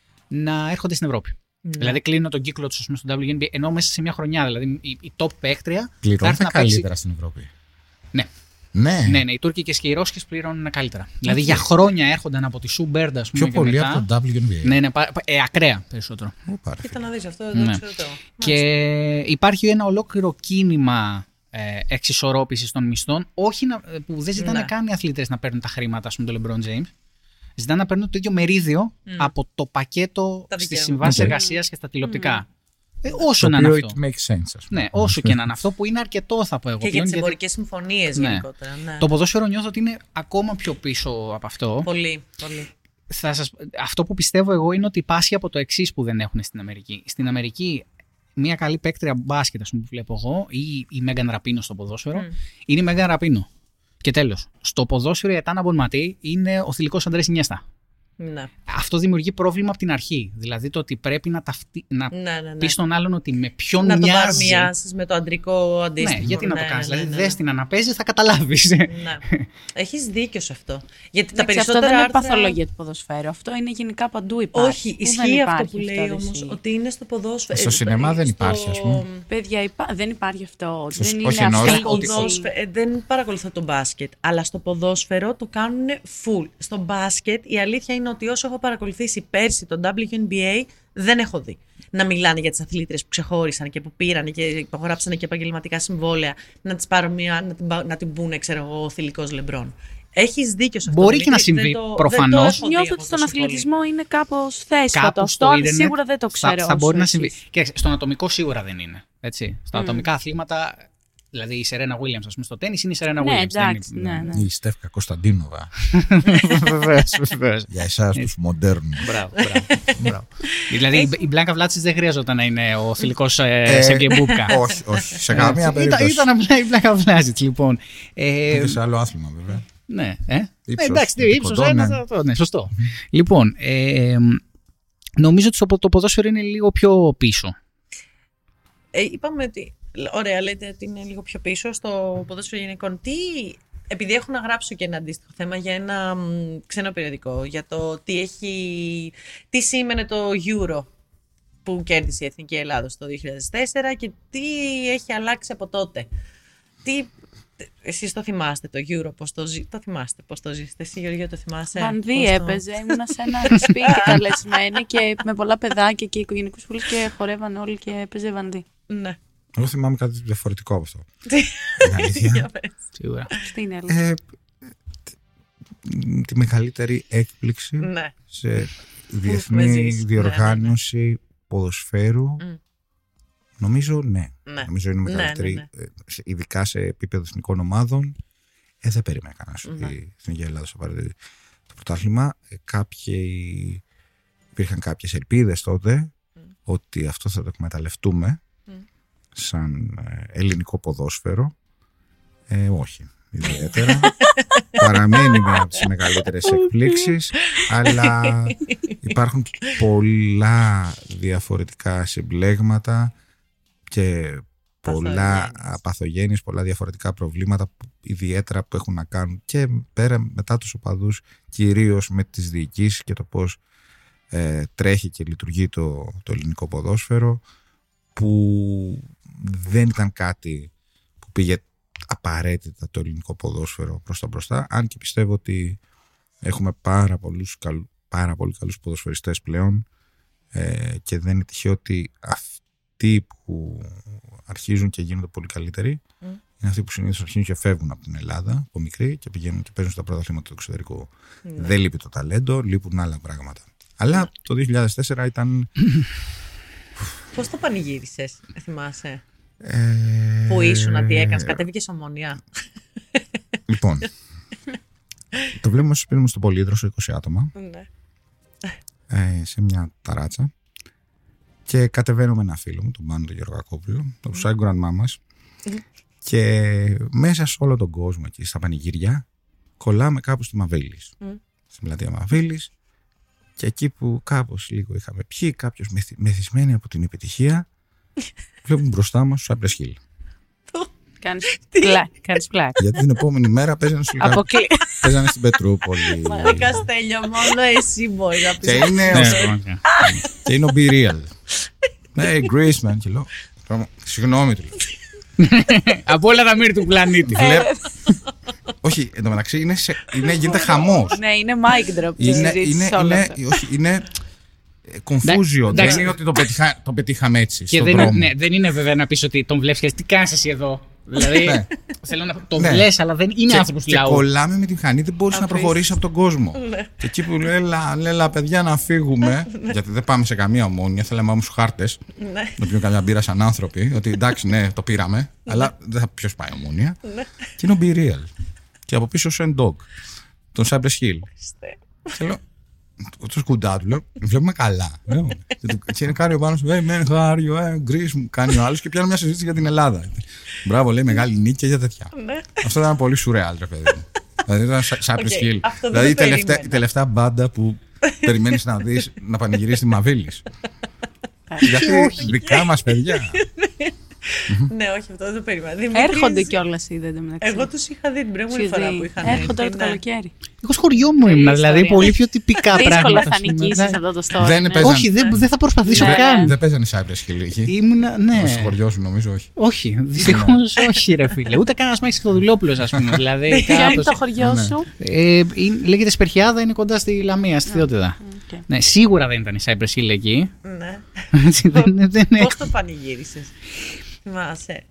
να έρχονται στην Ευρώπη. Mm. Δηλαδή, κλείνω τον κύκλο του στο ντάμπλιου Εν Μπι Έι, ενώ μέσα σε μια χρονιά, δηλαδή η, η top παίκτρια. Πληρώνεται καλύτερα παίξει... στην Ευρώπη. Ναι. Ναι, ναι, ναι, οι Τούρκικες και οι Ρώσικες πληρώνουν καλύτερα. Okay. Δηλαδή για χρόνια έρχονταν από τη Σουμπέρντα, ας πούμε. Πιο πολύ μετά, από το ντάμπλιου Εν Μπι Έι. Ναι, ναι, ε, ακραία περισσότερο. Κοίτα να δεις αυτό, δεν ναι. ξέρω το. Και υπάρχει ένα ολόκληρο κίνημα ε, εξισορρόπησης των μισθών, όχι να, που δεν ζητάνε ναι. καν οι αθλητές να παίρνουν τα χρήματα, ας πούμε, το LeBron James. Ζητάνε να παίρνουν το ίδιο μερίδιο mm. από το πακέτο στις συμβάσεις okay. εργασίας και στα τηλεοπτικά. Mm. Ε, όσο το να είναι αυτό. αυτό. It makes sense, ας πούμε. Ναι, όσο και να είναι αυτό, που είναι αρκετό, θα πω εγώ. Και πλέον, για τις εμπορικές γιατί... συμφωνίες ναι. γενικότερα. Ναι. Το ποδόσφαιρο νιώθω ότι είναι ακόμα πιο πίσω από αυτό. Πολύ, πολύ. Θα σας... Αυτό που πιστεύω εγώ είναι ότι πάσχει από το εξής που δεν έχουν στην Αμερική. Στην Αμερική, μια καλή παίκτρια μπάσκετ, ας πούμε, που βλέπω εγώ, ή η Μέγαν Ραπίνο στο ποδόσφαιρο, mm. είναι η Μέγαν Ραπίνο. Και τέλος. Στο ποδόσφαιρο η Ετάνα Μπονματί είναι ο θηλυκός Αντρές Ινιέστα. Ναι. Αυτό δημιουργεί πρόβλημα από την αρχή. Δηλαδή το ότι πρέπει να, ταυτι... να ναι, ναι, ναι. πεις στον άλλον ότι με ποιον να μοιάζει. Να το παρομοιάσεις με το αντρικό αντίστοιχο. Ναι, γιατί ναι, να το κάνεις. Ναι, ναι, δηλαδή ναι. δες την αναπέζεις, θα καταλάβεις. Ναι. Έχεις δίκιο σε αυτό. Γιατί τα περισσότερα αυτό δεν άρθρα... είναι παθολογία του ποδοσφαίρου. Αυτό είναι γενικά παντού υπάρχει. Όχι, ισχύει αυτό που λέει όμως, ότι είναι στο ποδόσφαιρο. Στο σινεμά δεν υπάρχει, ας πούμε. Παιδιά, δεν υπάρχει αυτό. Δεν είναι Δεν παρακολουθώ το μπάσκετ, αλλά στο ποδόσφαιρο το κάνουν full. Στο μπάσκετ η αλήθεια είναι ότι όσο έχω παρακολουθήσει πέρσι το ντάμπλιου Εν Μπι Έι δεν έχω δει να μιλάνε για τις αθλήτρες που ξεχώρισαν και που πήραν και υπογράψανε και επαγγελματικά συμβόλαια να τις πάρουν μια, να την, να την πούνε, ξέρω εγώ, ο θηλυκός Λεμπρόν. Έχεις δίκιο σε αυτό. Μπορεί και να συμβεί προφανώς. Νιώθω ότι στον αθλητισμό είναι κάπως θέσπατο. Αυτό σίγουρα δεν το ξέρω. Θα, θα μπορεί να συμβεί. Και στον ατομικό σίγουρα δεν είναι. Έτσι. Στα mm. ατομικά αθλήματα. Δηλαδή η Σερένα Βίλιαμς, ας πούμε, στο τέννις είναι η Σερένα ναι, Βίλιαμς. Εντάξει, ναι, ναι. Η Στέφκα Κωνσταντίνοβα. Για εσάς τους μοντέρνους. Μπράβο, μπράβο. Δηλαδή η Μπλάνκα Βλάτσιτς δεν χρειαζόταν να είναι ο θηλυκός Σεργέι Μπούμπκα. Όχι, όχι. Σε καμία περίπτωση. Ήταν απλά η Μπλάνκα Βλάτσιτς, λοιπόν. Είναι σε άλλο άθλημα, βέβαια. Ναι, εντάξει, ύψος ένα. Ναι, σωστό. Λοιπόν, νομίζω ότι το ποδόσφαιρο είναι λίγο πιο πίσω. Είπαμε ότι. Ωραία, λέτε ότι είναι λίγο πιο πίσω στο ποδόσφαιρο γυναικών. Τι, επειδή έχω να γράψω και ένα αντίστοιχο θέμα για ένα μ, ξένο περιοδικό, για το τι, έχει, τι σήμαινε το Euro που κέρδισε η Εθνική Ελλάδα το δύο χιλιάδες τέσσερα και τι έχει αλλάξει από τότε. Τι, εσείς το θυμάστε το Euro, πώς το, ζει, το θυμάστε, πώς το ζήσετε, εσύ Γεωργία το θυμάσαι? Βανδύ έπαιζε, το... ήμουνα σε ένα σπίτι καλεσμένη και με πολλά παιδάκια και οικογενικούς φίλους και χορεύανε όλοι και έπαιζε Βανδύ. Ναι. Εγώ θυμάμαι κάτι διαφορετικό από αυτό. Σίγουρα. Τι είναι αλήθεια. Τη μεγαλύτερη έκπληξη ναι. σε διεθνή διοργάνωση ναι, ναι, ναι. ποδοσφαίρου. Mm. Νομίζω ναι. ναι. Νομίζω είναι μεγαλύτερη, ναι, ναι, ναι. ειδικά σε επίπεδο εθνικών ομάδων. Ε, δεν περίμενα κανένα mm. ότι η Εθνική Ελλάδα θα πάρει το πρωτάθλημα. Ε, κάποιοι, υπήρχαν κάποιες ελπίδες τότε mm. ότι αυτό θα το εκμεταλλευτούμε mm. σαν ελληνικό ποδόσφαιρο. Ε, όχι. Ιδιαίτερα. Παραμένει μια από τις μεγαλύτερες εκπλήξεις, αλλά υπάρχουν πολλά διαφορετικά συμπλέγματα και πολλά παθογένειες, πολλά διαφορετικά προβλήματα, ιδιαίτερα που έχουν να κάνουν και πέρα μετά τους οπαδούς, κυρίως με τις διοικήσεις και το πώς ε, τρέχει και λειτουργεί το, το ελληνικό ποδόσφαιρο, που δεν ήταν κάτι που πήγε απαραίτητα το ελληνικό ποδόσφαιρο προς τα μπροστά, αν και πιστεύω ότι έχουμε πάρα, πολλούς, πάρα πολύ καλούς ποδοσφαιριστές πλέον ε, και δεν είναι τυχαίο ότι αυτοί που αρχίζουν και γίνονται πολύ καλύτεροι mm. είναι αυτοί που συνήθως αρχίζουν και φεύγουν από την Ελλάδα από μικροί και πηγαίνουν και παίζουν στα πρωταθλήματα του εξωτερικού. Mm. Δεν λείπει το ταλέντο, λείπουν άλλα πράγματα. Αλλά mm. το δύο χιλιάδες τέσσερα ήταν... Πώς το πανηγύρισες, θυμάσαι? Ε... Που ήσουν, τι έκανες, κατέβηκες Ομόνια? Λοιπόν, το βλέπουμε στο σπίτι μου στο Πολύδροσο, είκοσι άτομα, ναι. ε, σε μια ταράτσα, και κατεβαίνω με ένα φίλο μου, τον Πάνο τον Γεωργακόπουλο, το Psy Grandma μας, και μέσα σε όλο τον κόσμο εκεί στα πανηγύρια κολλάμε κάπου στη Μαβίλης, mm. στην πλατεία Μαβίλης, και εκεί που κάπως λίγο είχαμε πιει, κάποιος μεθυσμένοι από την επιτυχία, βλέπουμε μπροστά μας τους Cypress Hill. Κάνεις πλάκα. Γιατί την επόμενη μέρα παίζανε στο Λυκά. Παίζανε στην Πετρούπολη. Μα Καστέλιο, μόνο εσύ μπορείς να πεις. Και είναι ο Be Real. Ναι, Graceman. Και λέω, συγγνώμη του. Από όλα τα μέρη του πλανήτη. Όχι, εν τω μεταξύ γίνεται χαμός. Ναι, είναι mic drop. Είναι κομφούζιο. Δεν είναι ότι το πετύχαμε έτσι. Και δεν είναι βέβαια να πεις ότι τον βλέπεις και τι κάνεις εσύ εδώ. Δηλαδή, θέλω να το βλέπει, αλλά δεν είναι άνθρωπος του λαού. Και κολλάμε με τη μηχανή, δεν μπορείς να προχωρήσεις από τον κόσμο. Και εκεί που λέει, έλα παιδιά να φύγουμε, γιατί δεν πάμε σε καμία Ομόνια, θέλαμε να πάμε στους χάρτες, να πιούμε καμιά μπύρα σαν άνθρωποι, ότι εντάξει, ναι, το πήραμε, αλλά δεν θα ποιος πάει Ομόνια. Και είναι ο Be Real. Και από πίσω ο Send Dog, τον Cypress Hill. Το σκουντά του λέω, βλέπουμε καλά. Και είναι κάνει ο Πάνος, hey man, how are you, Greece, μου κάνει ο άλλος, και πιάνω μια συζήτηση για την Ελλάδα. Μπράβο, λέει, μεγάλη νίκη και για τέτοια. Αυτό ήταν πολύ σουρεάλ, ρε παιδί μου. Δηλαδή ήταν Cypress Hill. Δηλαδή η τελευταία μπάντα που περιμένεις να δεις να πανηγυρίσει τη Μαβίλης. Γιατί δικά μας παιδιά. Ναι, όχι, αυτό δεν το περίμενα. Έρχονται κιόλας, είδατε μεταξύ. Εγώ τους είχα δει την προηγούμενη φορά που είχαν έρθει. Έρχονται όλο το καλοκαίρι. Εγώ σχολείο μου ήμουν, δηλαδή πολύ πιο τυπικά πράγματα. Δύσκολα θα νικήσεις αυτό το story. Όχι, δεν θα προσπαθήσω καν. Δεν παίζανε Cypress Hill εκεί. Ήμουνα, ναι. Στο χωριό σου νομίζω, όχι. Όχι, δυστυχώς όχι, ρε φίλε. Ούτε καν Μάκης Χριστοδουλόπουλος, ας πούμε. Δηλαδή, ποιο είναι το χωριό σου? Λέγεται Σπερχιάδα, είναι κοντά στη Λαμία, στη Θεότητα. Ναι, σίγουρα δεν ήταν η Cypress Hill εκεί. Πώς το πανηγύρισες? Θυμάσαι?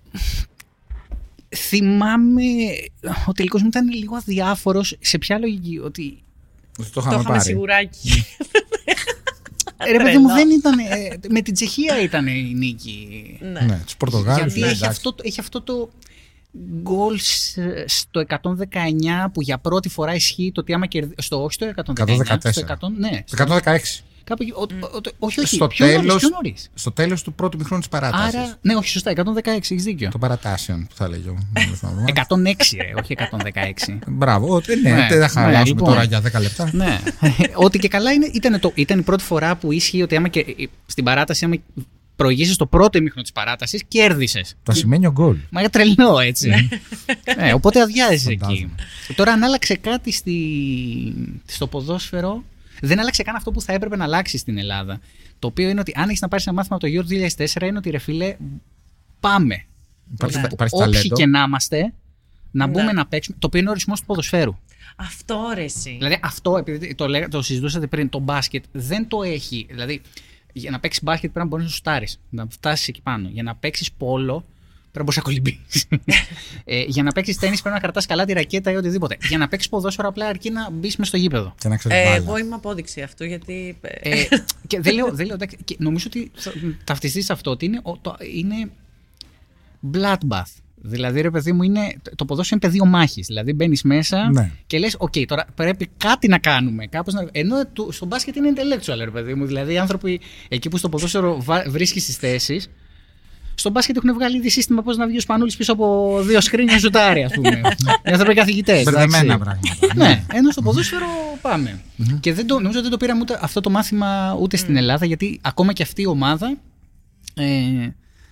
Θυμάμαι, ο τελικός μου ήταν λίγο αδιάφορος. Σε ποια λογική? Ότι το είχαμε σιγουράκι. Ρε παιδί μου, δεν ήταν. Με την Τσεχία ήταν η νίκη. Ναι, τους Πορτογάλους. Γιατί έχει αυτό, έχει αυτό το γκολ στο εκατόν δεκαεννιά που για πρώτη φορά ισχύει το ότι άμα κερδίσει. Στο όχι στο εκατόν δεκαεννιά. Στο εκατόν δεκαέξι. Κάπου, ο, ο, ο, όχι, όχι, στο, πιο τέλος, νωρίς, πιο νωρίς. Στο τέλος του πρώτου μηχρόνου της παράτασης. Άρα, ναι, όχι, σωστά, εκατόν δεκαέξι, έχεις δίκιο. Το παρατάσεων που θα λέγω. εκατόν έξι, ρε, όχι εκατόν δεκαέξι. Μπράβο, ναι, ναι, δεν θα χαλάσουμε λοιπόν, τώρα για δέκα λεπτά. Ναι, ότι και καλά είναι, ήταν, το, ήταν η πρώτη φορά που ίσχυε ότι άμα και, στην παράταση, άμα προηγήσεις το πρώτο ημίχρονο της παράτασης, κέρδισες. Το ασημένιο γκολ. Μα για τρελό, έτσι. ε, οπότε αδειάζεις εκεί. Τώρα, αν άλλαξε κάτι στη, στο ποδόσφαιρο. Δεν άλλαξε καν αυτό που θα έπρεπε να αλλάξει στην Ελλάδα. Το οποίο είναι ότι αν έχεις να πάρεις ένα μάθημα από το Euro δύο χιλιάδες τέσσερα, είναι ότι ρε φίλε, πάμε. Υπάρχει, ναι. υπάρχει Όποιοι ταλέντο. και να είμαστε, να μπούμε ναι. να παίξουμε. Το οποίο είναι ο ορισμός του ποδοσφαίρου. Αυτό ρε εσύ. Δηλαδή αυτό, επειδή το, το συζητούσατε πριν, το μπάσκετ δεν το έχει. Δηλαδή για να παίξεις μπάσκετ πρέπει να μπορείς να σουτάρεις, να φτάσεις εκεί πάνω. Για να παίξεις πόλο. Πρέπει να μπορείς να κολυμπήσεις. ε, για να παίξεις τένις πρέπει να κρατάς καλά τη ρακέτα ή οτιδήποτε. Για να παίξεις ποδόσφαιρο απλά αρκεί να μπεις μες στο γήπεδο. Και να ξέρεις ε, μπάλα. Εγώ είμαι απόδειξη αυτού γιατί. ε, και δεν λέω, δεν λέω, και νομίζω ότι ταυτιστείς σε αυτό ότι είναι, το, είναι bloodbath. Δηλαδή ρε παιδί μου, είναι, το ποδόσφαιρο είναι πεδίο μάχης. Δηλαδή μπαίνεις μέσα ναι. και λες: οκ, okay, τώρα πρέπει κάτι να κάνουμε. Κάπως να... Ενώ το, στο μπάσκετ είναι intellectual, ρε παιδί μου. Δηλαδή οι άνθρωποι εκεί που στο ποδόσφαιρο βρίσκεις τις θέσεις. Στο μπάσκετ έχουν βγάλει ήδη σύστημα πώς να βγει ο Σπανούλης πίσω από δύο σκρίνια ζουτάρι, ας πούμε. Οι άνθρωποι καθηγητές. Μπερδεμένα πράγματα. Ναι, ενώ στο ποδόσφαιρο πάμε. Mm-hmm. Και δεν το, νομίζω ότι δεν το πήραμε ούτε, αυτό το μάθημα ούτε mm. στην Ελλάδα, γιατί ακόμα και αυτή η ομάδα ε,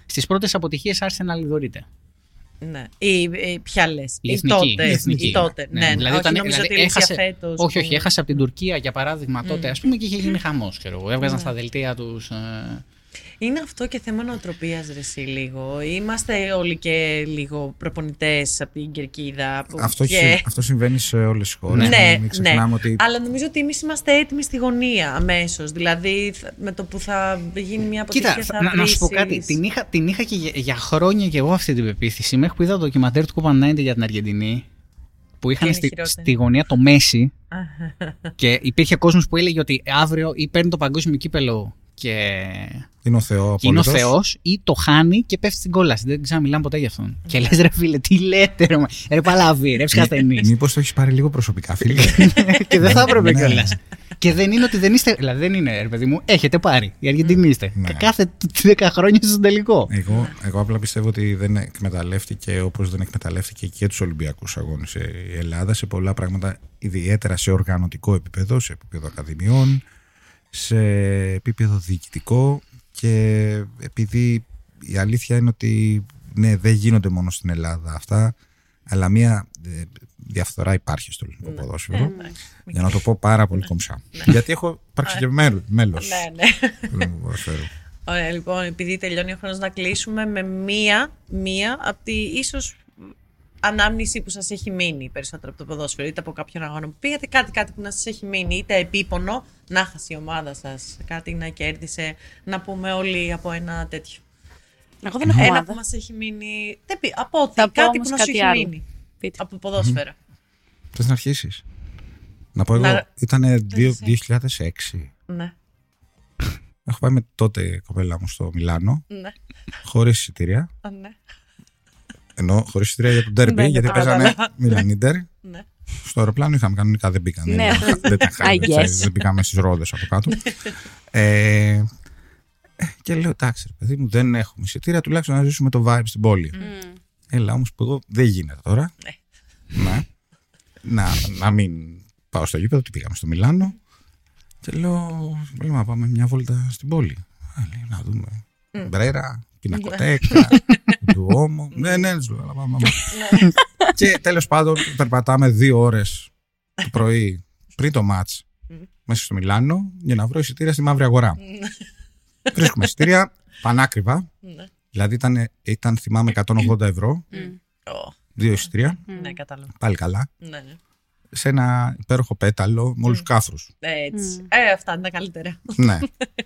Στις πρώτες αποτυχίες άρχισε να λιδωρείται. Ναι. Ή, ή ποια λες, Η ή εθνική, τότε. η εθνική. Ή τότε. Ναι, Ναι, δηλαδή, όχι, όταν, νομίζω δηλαδή, ότι έχασε, φέτος, όχι, όχι, που... έχασε από την Τουρκία για παράδειγμα τότε, Mm. ας πούμε, και είχε γίνει χαμός, ξέρω εγώ. Έβγαζαν Ναι. στα δελτία τους. Ε... Είναι αυτό και θέμα νοοτροπίας, ρε εσύ, λίγο. Είμαστε όλοι και λίγο προπονητές από την Κερκίδα. Που Αυτό, και... συ- αυτό συμβαίνει σε όλες τις χώρες. Ναι, Μην ξεχνάμε ναι. ότι Αλλά νομίζω ότι εμείς είμαστε έτοιμοι στη γωνία αμέσως. Δηλαδή, θα- με το που θα γίνει μια αποτυχία Κοίτα, θα να, να σου πω βρίσεις. κάτι. Την είχα, την είχα και για, για χρόνια και εγώ αυτή την πεποίθηση. Μέχρι που είδα το ντοκιμαντέρ του Κόπα ενενήντα για την Αργεντινή. Που είχαν είναι στη, χειρότερη. στη γωνία το Μέση. Και υπήρχε κόσμος που έλεγε ότι αύριο ή παίρνει το παγκόσμιο κύπελο και είναι ο Θεό και είναι ο απόλυτος. Θεός, ή το χάνει και πέφτει στην κόλαση. Δεν ξαναμιλάμε ποτέ για αυτόν. Και λες, ρε φίλε, τι λέτε, ρε, μα- ρε παλαβή, ρε ψυχασθενής. Μήπως το έχεις πάρει λίγο προσωπικά, φίλε. Και δεν θα έπρεπε Ναι. κιόλας. Και δεν είναι ότι δεν είστε. Δηλαδή δεν είναι, ρε παιδί μου, έχετε πάρει. Οι Αργεντινοί είστε. Ναι. Και κάθε δέκα χρόνια είστε στον τελικό. Εγώ, εγώ απλά πιστεύω ότι δεν εκμεταλλεύτηκε όπως δεν εκμεταλλεύτηκε και τους Ολυμπιακούς Αγώνες η Ελλάδα σε πολλά πράγματα, ιδιαίτερα σε οργανωτικό επίπεδο, σε επίπεδο ακαδημιών, σε επίπεδο διοικητικό, και επειδή η αλήθεια είναι ότι ναι, δεν γίνονται μόνο στην Ελλάδα αυτά, αλλά μια ε, διαφθορά υπάρχει στο ελληνικό ποδόσφαιρο. Για να το πω πάρα πολύ κομψά. Γιατί έχω υπάρξει και μέλος Ναι, ναι. του ελληνικού ποδοσφαίρου. Ωραία, λοιπόν, επειδή τελειώνει ο χρόνος, να κλείσουμε με μία, μία από τη ίσως ανάμνηση που σας έχει μείνει περισσότερο από το ποδόσφαιρο, είτε από κάποιον αγώνα που πήγατε, κάτι, κάτι που να σας έχει μείνει, είτε επίπονο, να χάσει η ομάδα σας, κάτι να κέρδισε, να πούμε όλοι από ένα τέτοιο. Εγώ δεν έχω Ένα ομάδα. που μας έχει μείνει. Δεν πει, από ό,τι, Θα πω κάτι όμως που να σου κάτι έχει άλλο. μείνει. Πείτε. Από ποδόσφαιρα. Θες να αρχίσεις? Να πω εγώ, Να- ήταν δύο εσύ. χιλιάδες έξι. Ναι, Έχω πάει με τότε κοπέλα μου στο Μιλάνο, ναι, χωρίς εισιτήρια. α, ναι, Ενώ χωρίς εισιτήρια για τον τέρμπι, Ναι, γιατί ναι, παίζανε κατάλαβα. Μιλανίντερ. ναι. Στο αεροπλάνο είχαμε κανονικά, δεν μπήκαν. Ναι. Δεν τα είχαμε, I guess. έτσι, δεν μπήκαμε στις ρόδες από κάτω. ε, και λέω, εντάξει, ρε παιδί μου, δεν έχουμε εισιτήρια, τουλάχιστον να ζήσουμε το vibe στην πόλη. Mm. Έλα όμως που εγώ δεν γίνεται τώρα. Ναι. να, να μην πάω στο γήπεδο, τι πήγαμε στο Μιλάνο. Και λέω, λέμε να πάμε μια βόλτα στην πόλη. Α, λέει, να δούμε. Μπρέρα, πινακοτέκα, του ώμο. Ναι, ναι, τους λέω, έλα, πάμε, πάμε. Και τέλος πάντων περπατάμε δύο ώρες το πρωί πριν το μάτς μέσα στο Μιλάνο για να βρω εισιτήρια στη Μαύρη Αγορά. Βρίσκουμε εισιτήρια πανάκριβα. Δηλαδή ήταν, ήταν θυμάμαι εκατόν ογδόντα ευρώ, Ω, δύο εισιτήρια, ναι, κατάλαβα. πάλι καλά, Ναι, ναι. σε ένα υπέροχο πέταλο με όλους τους κάφρους. Έτσι. Ε, αυτά είναι τα καλύτερα. Ναι.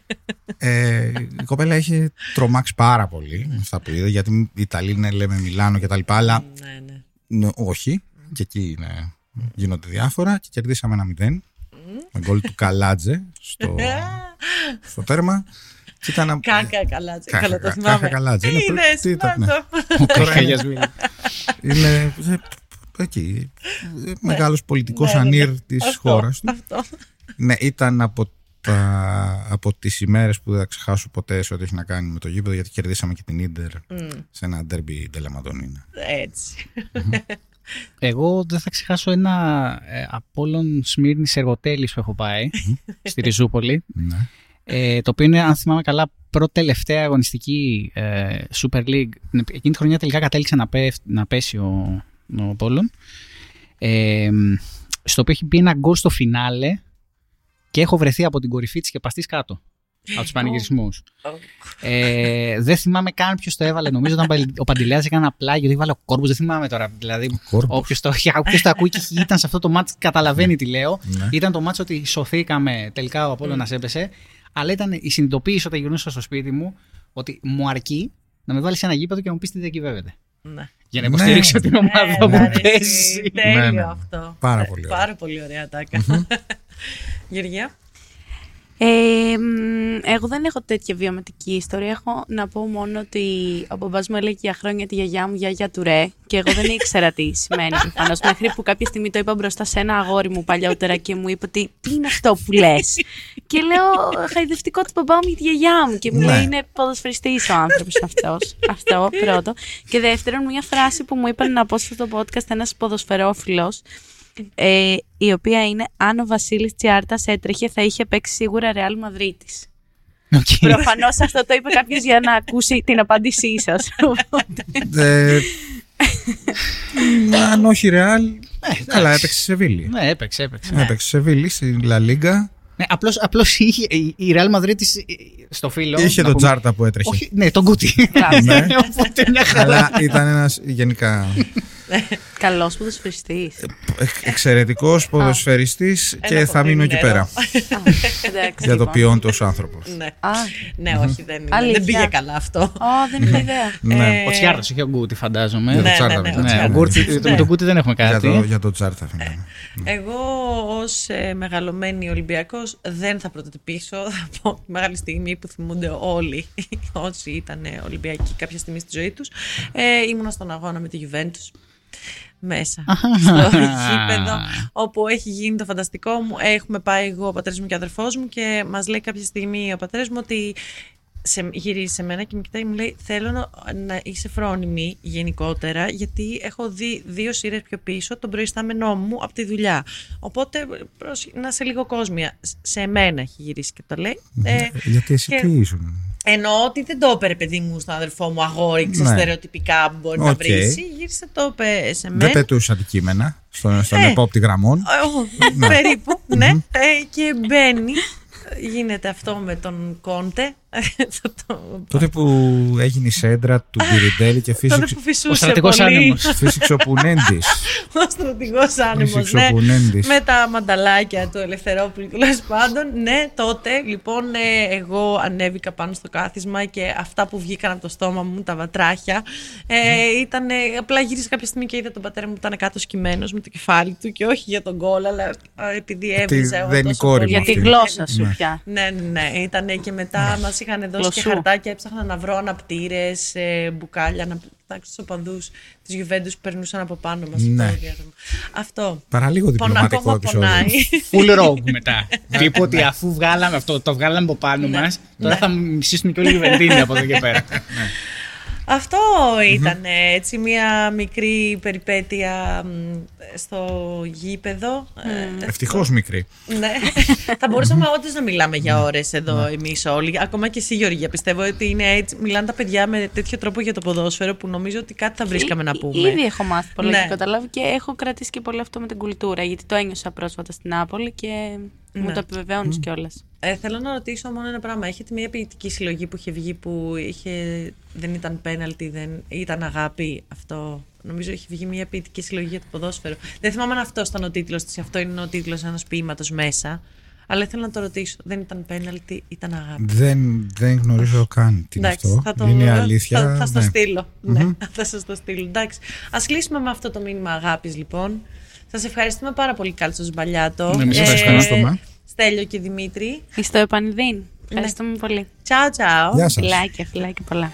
Ε, η κοπέλα είχε τρομάξει πάρα πολύ με αυτά που είδε, γιατί οι Ιταλοί είναι, λέμε Μιλάνο και τα λοιπά, αλλά Ναι, ναι. ναι, όχι. Και εκεί είναι, γίνονται διάφορα και κερδίσαμε ένα μηδέν με γκολ του Καλάτζε στο, στο τέρμα. Και ήταν, Κάκα καλά, Κάκα, καλά το κάκα, θυμάμαι. καλά, Τι είναι προ- είδες, τι ήταν, να ναι. το. Τώρα είναι, Γιασμίνη. είναι ε, εκεί, ε, μεγάλος πολιτικός Ναι, ναι, ναι. ανήρ της Αυτό, χώρας του. Αυτό. Ναι, ήταν από, τα, από τις ημέρες που δεν θα ξεχάσω ποτέ σε ό,τι έχει να κάνει με το γήπεδο, γιατί κερδίσαμε και την Ίντερ σε ένα ντέρμπι Ντελαματονίνα. Έτσι. Εγώ δεν θα ξεχάσω ένα ε, Απόλλων Σμύρνης Εργοτέλης που έχω πάει στη Ριζούπολη. Ναι. Ε, το οποίο είναι, αν θυμάμαι καλά, πρώτη τελευταία αγωνιστική ε, Super League. Εκείνη τη χρονιά τελικά κατέληξε να, πέ, να πέσει ο, ο Απόλλων. Ε, στο οποίο έχει μπει ένα γκολ στο φινάλε και έχω βρεθεί από την κορυφή της και παστής κάτω. Από τους πανηγυρισμούς. ε, δεν θυμάμαι καν ποιος το έβαλε. Νομίζω ότι ο Παντηλέας έκανε ένα πλάγιο. Το έβαλε ο Κόρμπος. Δεν θυμάμαι τώρα. Δηλαδή, Κόρμπος. όποιος το, όποιος το ακούει και ήταν σε αυτό το μάτς καταλαβαίνει τι λέω. Ναι. Ήταν το μάτς ότι σωθήκαμε. Τελικά ο Απόλλωνας έπεσε. Αλλά ήταν η συνειδητοποίηση όταν γυρνούσα στο σπίτι μου ότι μου αρκεί να με βάλει σε ένα γήπεδο και να μου πει τι διακυβεύεται. Ναι. Για να υποστηρίξω την ομάδα Ε, που μ' αρέσει. παίζει. Τέλειο Ναι, ναι. αυτό. Πάρα Ε, πολύ ωραία. Πάρα πολύ ωραία τάκα. Γεωργία. Ε, μ, εγώ δεν έχω τέτοια βιωματική ιστορία. Έχω να πω μόνο ότι ο μπαμπάς μου έλεγε για χρόνια τη γιαγιά μου γιαγιά του ρε και εγώ δεν ήξερα τι σημαίνει προφανώς. Μέχρι που κάποια στιγμή το είπα μπροστά σε ένα αγόρι μου παλιότερα και μου είπε ότι τι είναι αυτό που λες. Και λέω χαϊδευτικό του μπαμπά μου για τη γιαγιά μου και μου Ναι. λέει είναι ποδοσφαιριστής ο άνθρωπος αυτός. Αυτό πρώτο. Και δεύτερον, μια φράση που μου είπαν να πω σε αυτό το podcast ένας ποδοσφαιρόφιλος. Ε, η οποία είναι αν ο Βασίλης Τσιάρτας έτρεχε θα είχε παίξει σίγουρα Ρεάλ Μαδρίτης. Okay. Προφανώς αυτό το είπε κάποιος για να ακούσει την απάντησή σας. Ε, αν όχι Ρεάλ, καλά έπαιξε σε Σεβίλη. Ναι, έπαιξε, έπαιξε. Ναι. Έπαιξε σε Σεβίλη, στην Λα Λίγκα. Ναι, απλώς, απλώς είχε, η Real Madrid στο φίλο. Είχε τον Τζάρτα που έτρεχε. Όχι, ναι, τον Κούτι. Ναι. Οπότε μια χαρά. Αλλά ήταν ένας γενικά Καλός ποδοσφαιριστής. εξαιρετικός ποδοσφαιριστής και θα μείνω εκεί πέρα. Για το ποιόν ως άνθρωπος. Ναι, Α, ναι όχι, δεν, είναι. Αλήθεια. δεν πήγε καλά αυτό. Ω, δεν είχα ιδέα. Ναι. Ο Τσιάρτος είχε ο Γκούτι, φαντάζομαι. Για Ναι, το Τζάρτα. ναι, ναι, με ο τον Ναι, ο Τζάρτα. Γκούτι, με τον Κούτι δεν έχουμε Για το- κάτι. Για το Τζάρτα. ναι. Εγώ ως ε, μεγαλωμένη Ολυμπιακός δεν θα πρωτοτυπήσω. Θα πω τη μεγάλη στιγμή που θυμούνται όλοι όσοι ήταν ε, Ολυμπιακοί κάποια στιγμή στη ζωή τους. Ε, ήμουνα στον αγώνα με τη Juventus. Μέσα στο γήπεδο όπου έχει γίνει το φανταστικό μου. Έχουμε πάει εγώ, ο πατέρας μου και ο αδερφός μου και μας λέει κάποια στιγμή ο πατέρας μου ότι σε, γυρίζει σε μένα και με κοιτάει και μου λέει θέλω να, να είσαι φρόνιμη γενικότερα γιατί έχω δει δύο σειρές πιο πίσω τον προϊστάμενό μου από τη δουλειά, οπότε προς, να είσαι λίγο κόσμια. Σε μένα έχει γυρίσει και το λέει. Ε, Γιατί εσύ και- τι ήσουν. Εννοώ ότι δεν το έπαιρε παιδί μου στον αδερφό μου αγόρι, Ναι. στερεοτυπικά που μπορεί να Οκ. βρει. Εσύ γύρισε το είπε σε Δεν μένα. πετούσε αντικείμενα στον, στον Ε. επόπτη γραμμών. Ε, περίπου, ναι. Ε, και μπαίνει. Γίνεται αυτό με τον Κόντε. Θα το- Τότε που έγινε η σέντρα του Μπιριντέλη και Τότε φύσηξε που φυσούσε Ο στρατηγός πολύ. άνεμος. φύσηξε ο Πουνέντης. Ο στρατηγός άνεμος, Φύσηξε ναι. ο Πουνέντης. Με τα μανταλάκια του Ελευθερόπουλου τέλο πάντων. Ναι, τότε λοιπόν ε, εγώ ανέβηκα πάνω στο κάθισμα και αυτά που βγήκαν από το στόμα μου, τα βατράχια, ε, ήταν. Απλά γύρισα κάποια στιγμή και είδα τον πατέρα μου που ήταν κάτω σκυμμένος με το κεφάλι του και όχι για τον γκολ, αλλά α, επειδή έβριζα εγώ δεν είναι η τόσο κόρη πολύ. μου Για τη αυτή. γλώσσα σου Ναι. πια. Ναι, ναι, ναι. Ήτανε και μετά μας είχαν δώσει και Γλωσσού. χαρτάκια, έψαχνα να βρω αναπτήρες, ε, μπουκάλια, να κοιτάξω τους οπαδούς της Juventus που περνούσαν από πάνω μας. Ναι. στο διάδρομο. Αυτό. Παραλίγο Πονά, διπλωματικό ακόμα επεισόδιο. πονάει. Full rogue μετά. Τύπου ότι αφού βγάλαμε αυτό, το βγάλαμε από πάνω Ναι. μας, τώρα Ναι. θα μισήσουν και όλοι οι Βεντίνοι από εδώ και πέρα. Αυτό ήταν έτσι μια μικρή περιπέτεια μ, στο γήπεδο. Ε, Ευτυχώς μικρή. Ναι. Θα μπορούσαμε όντως να μιλάμε για ώρες εδώ εμείς όλοι. Ακόμα και εσύ, Γεωργία. Πιστεύω ότι είναι έτσι. Μιλάνε τα παιδιά με τέτοιο τρόπο για το ποδόσφαιρο που νομίζω ότι κάτι θα βρίσκαμε να πούμε. Ήδη έχω μάθει πολλά Ναι. και καταλάβει και έχω κρατήσει και πολύ αυτό με την κουλτούρα. Γιατί το ένιωσα πρόσφατα στην Νάπολη και μου Ναι. το επιβεβαίωνε κιόλας. Ε, θέλω να ρωτήσω μόνο ένα πράγμα. Έχετε μια ποιητική συλλογή που είχε βγει που είχε, δεν ήταν πέναλτι, δεν ήταν αγάπη. Αυτό. Νομίζω έχει βγει μια ποιητική συλλογή για το ποδόσφαιρο. Δεν θυμάμαι αν αυτό ήταν ο τίτλος της. Αυτό είναι ο τίτλος ενός ποίηματος μέσα. Αλλά ήθελα να το ρωτήσω. Δεν ήταν πέναλτι, ήταν αγάπη. Δεν, δεν γνωρίζω καν τι είναι Εντάξει, αυτό. θα το, Είναι αλήθεια. Θα, θα στο ναι. στείλω. Ναι, θα σας το στείλω. Εντάξει. Ας κλείσουμε με αυτό το μήνυμα αγάπης λοιπόν. Σας ευχαριστούμε πάρα πολύ, Κάλτσο Μπαλιάτο. Εμείς σας ευχαριστούμε. Στέλιο και Δημήτρη. Είστε ο επανειδήν. Ευχαριστούμε πολύ. Τσάου, τσάου. Γεια σας. Φιλάκια, φιλάκια πολλά.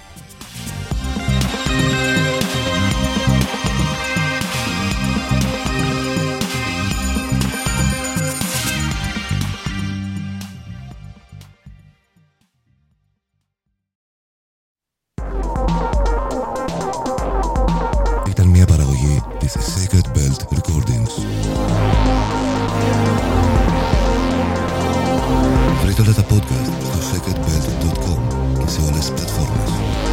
Ήταν μια παραγωγή της Sacred Belt Recordings. Βρείτε όλα τα podcast στο sacred belt dot com και σε όλες τις πλατφόρμες.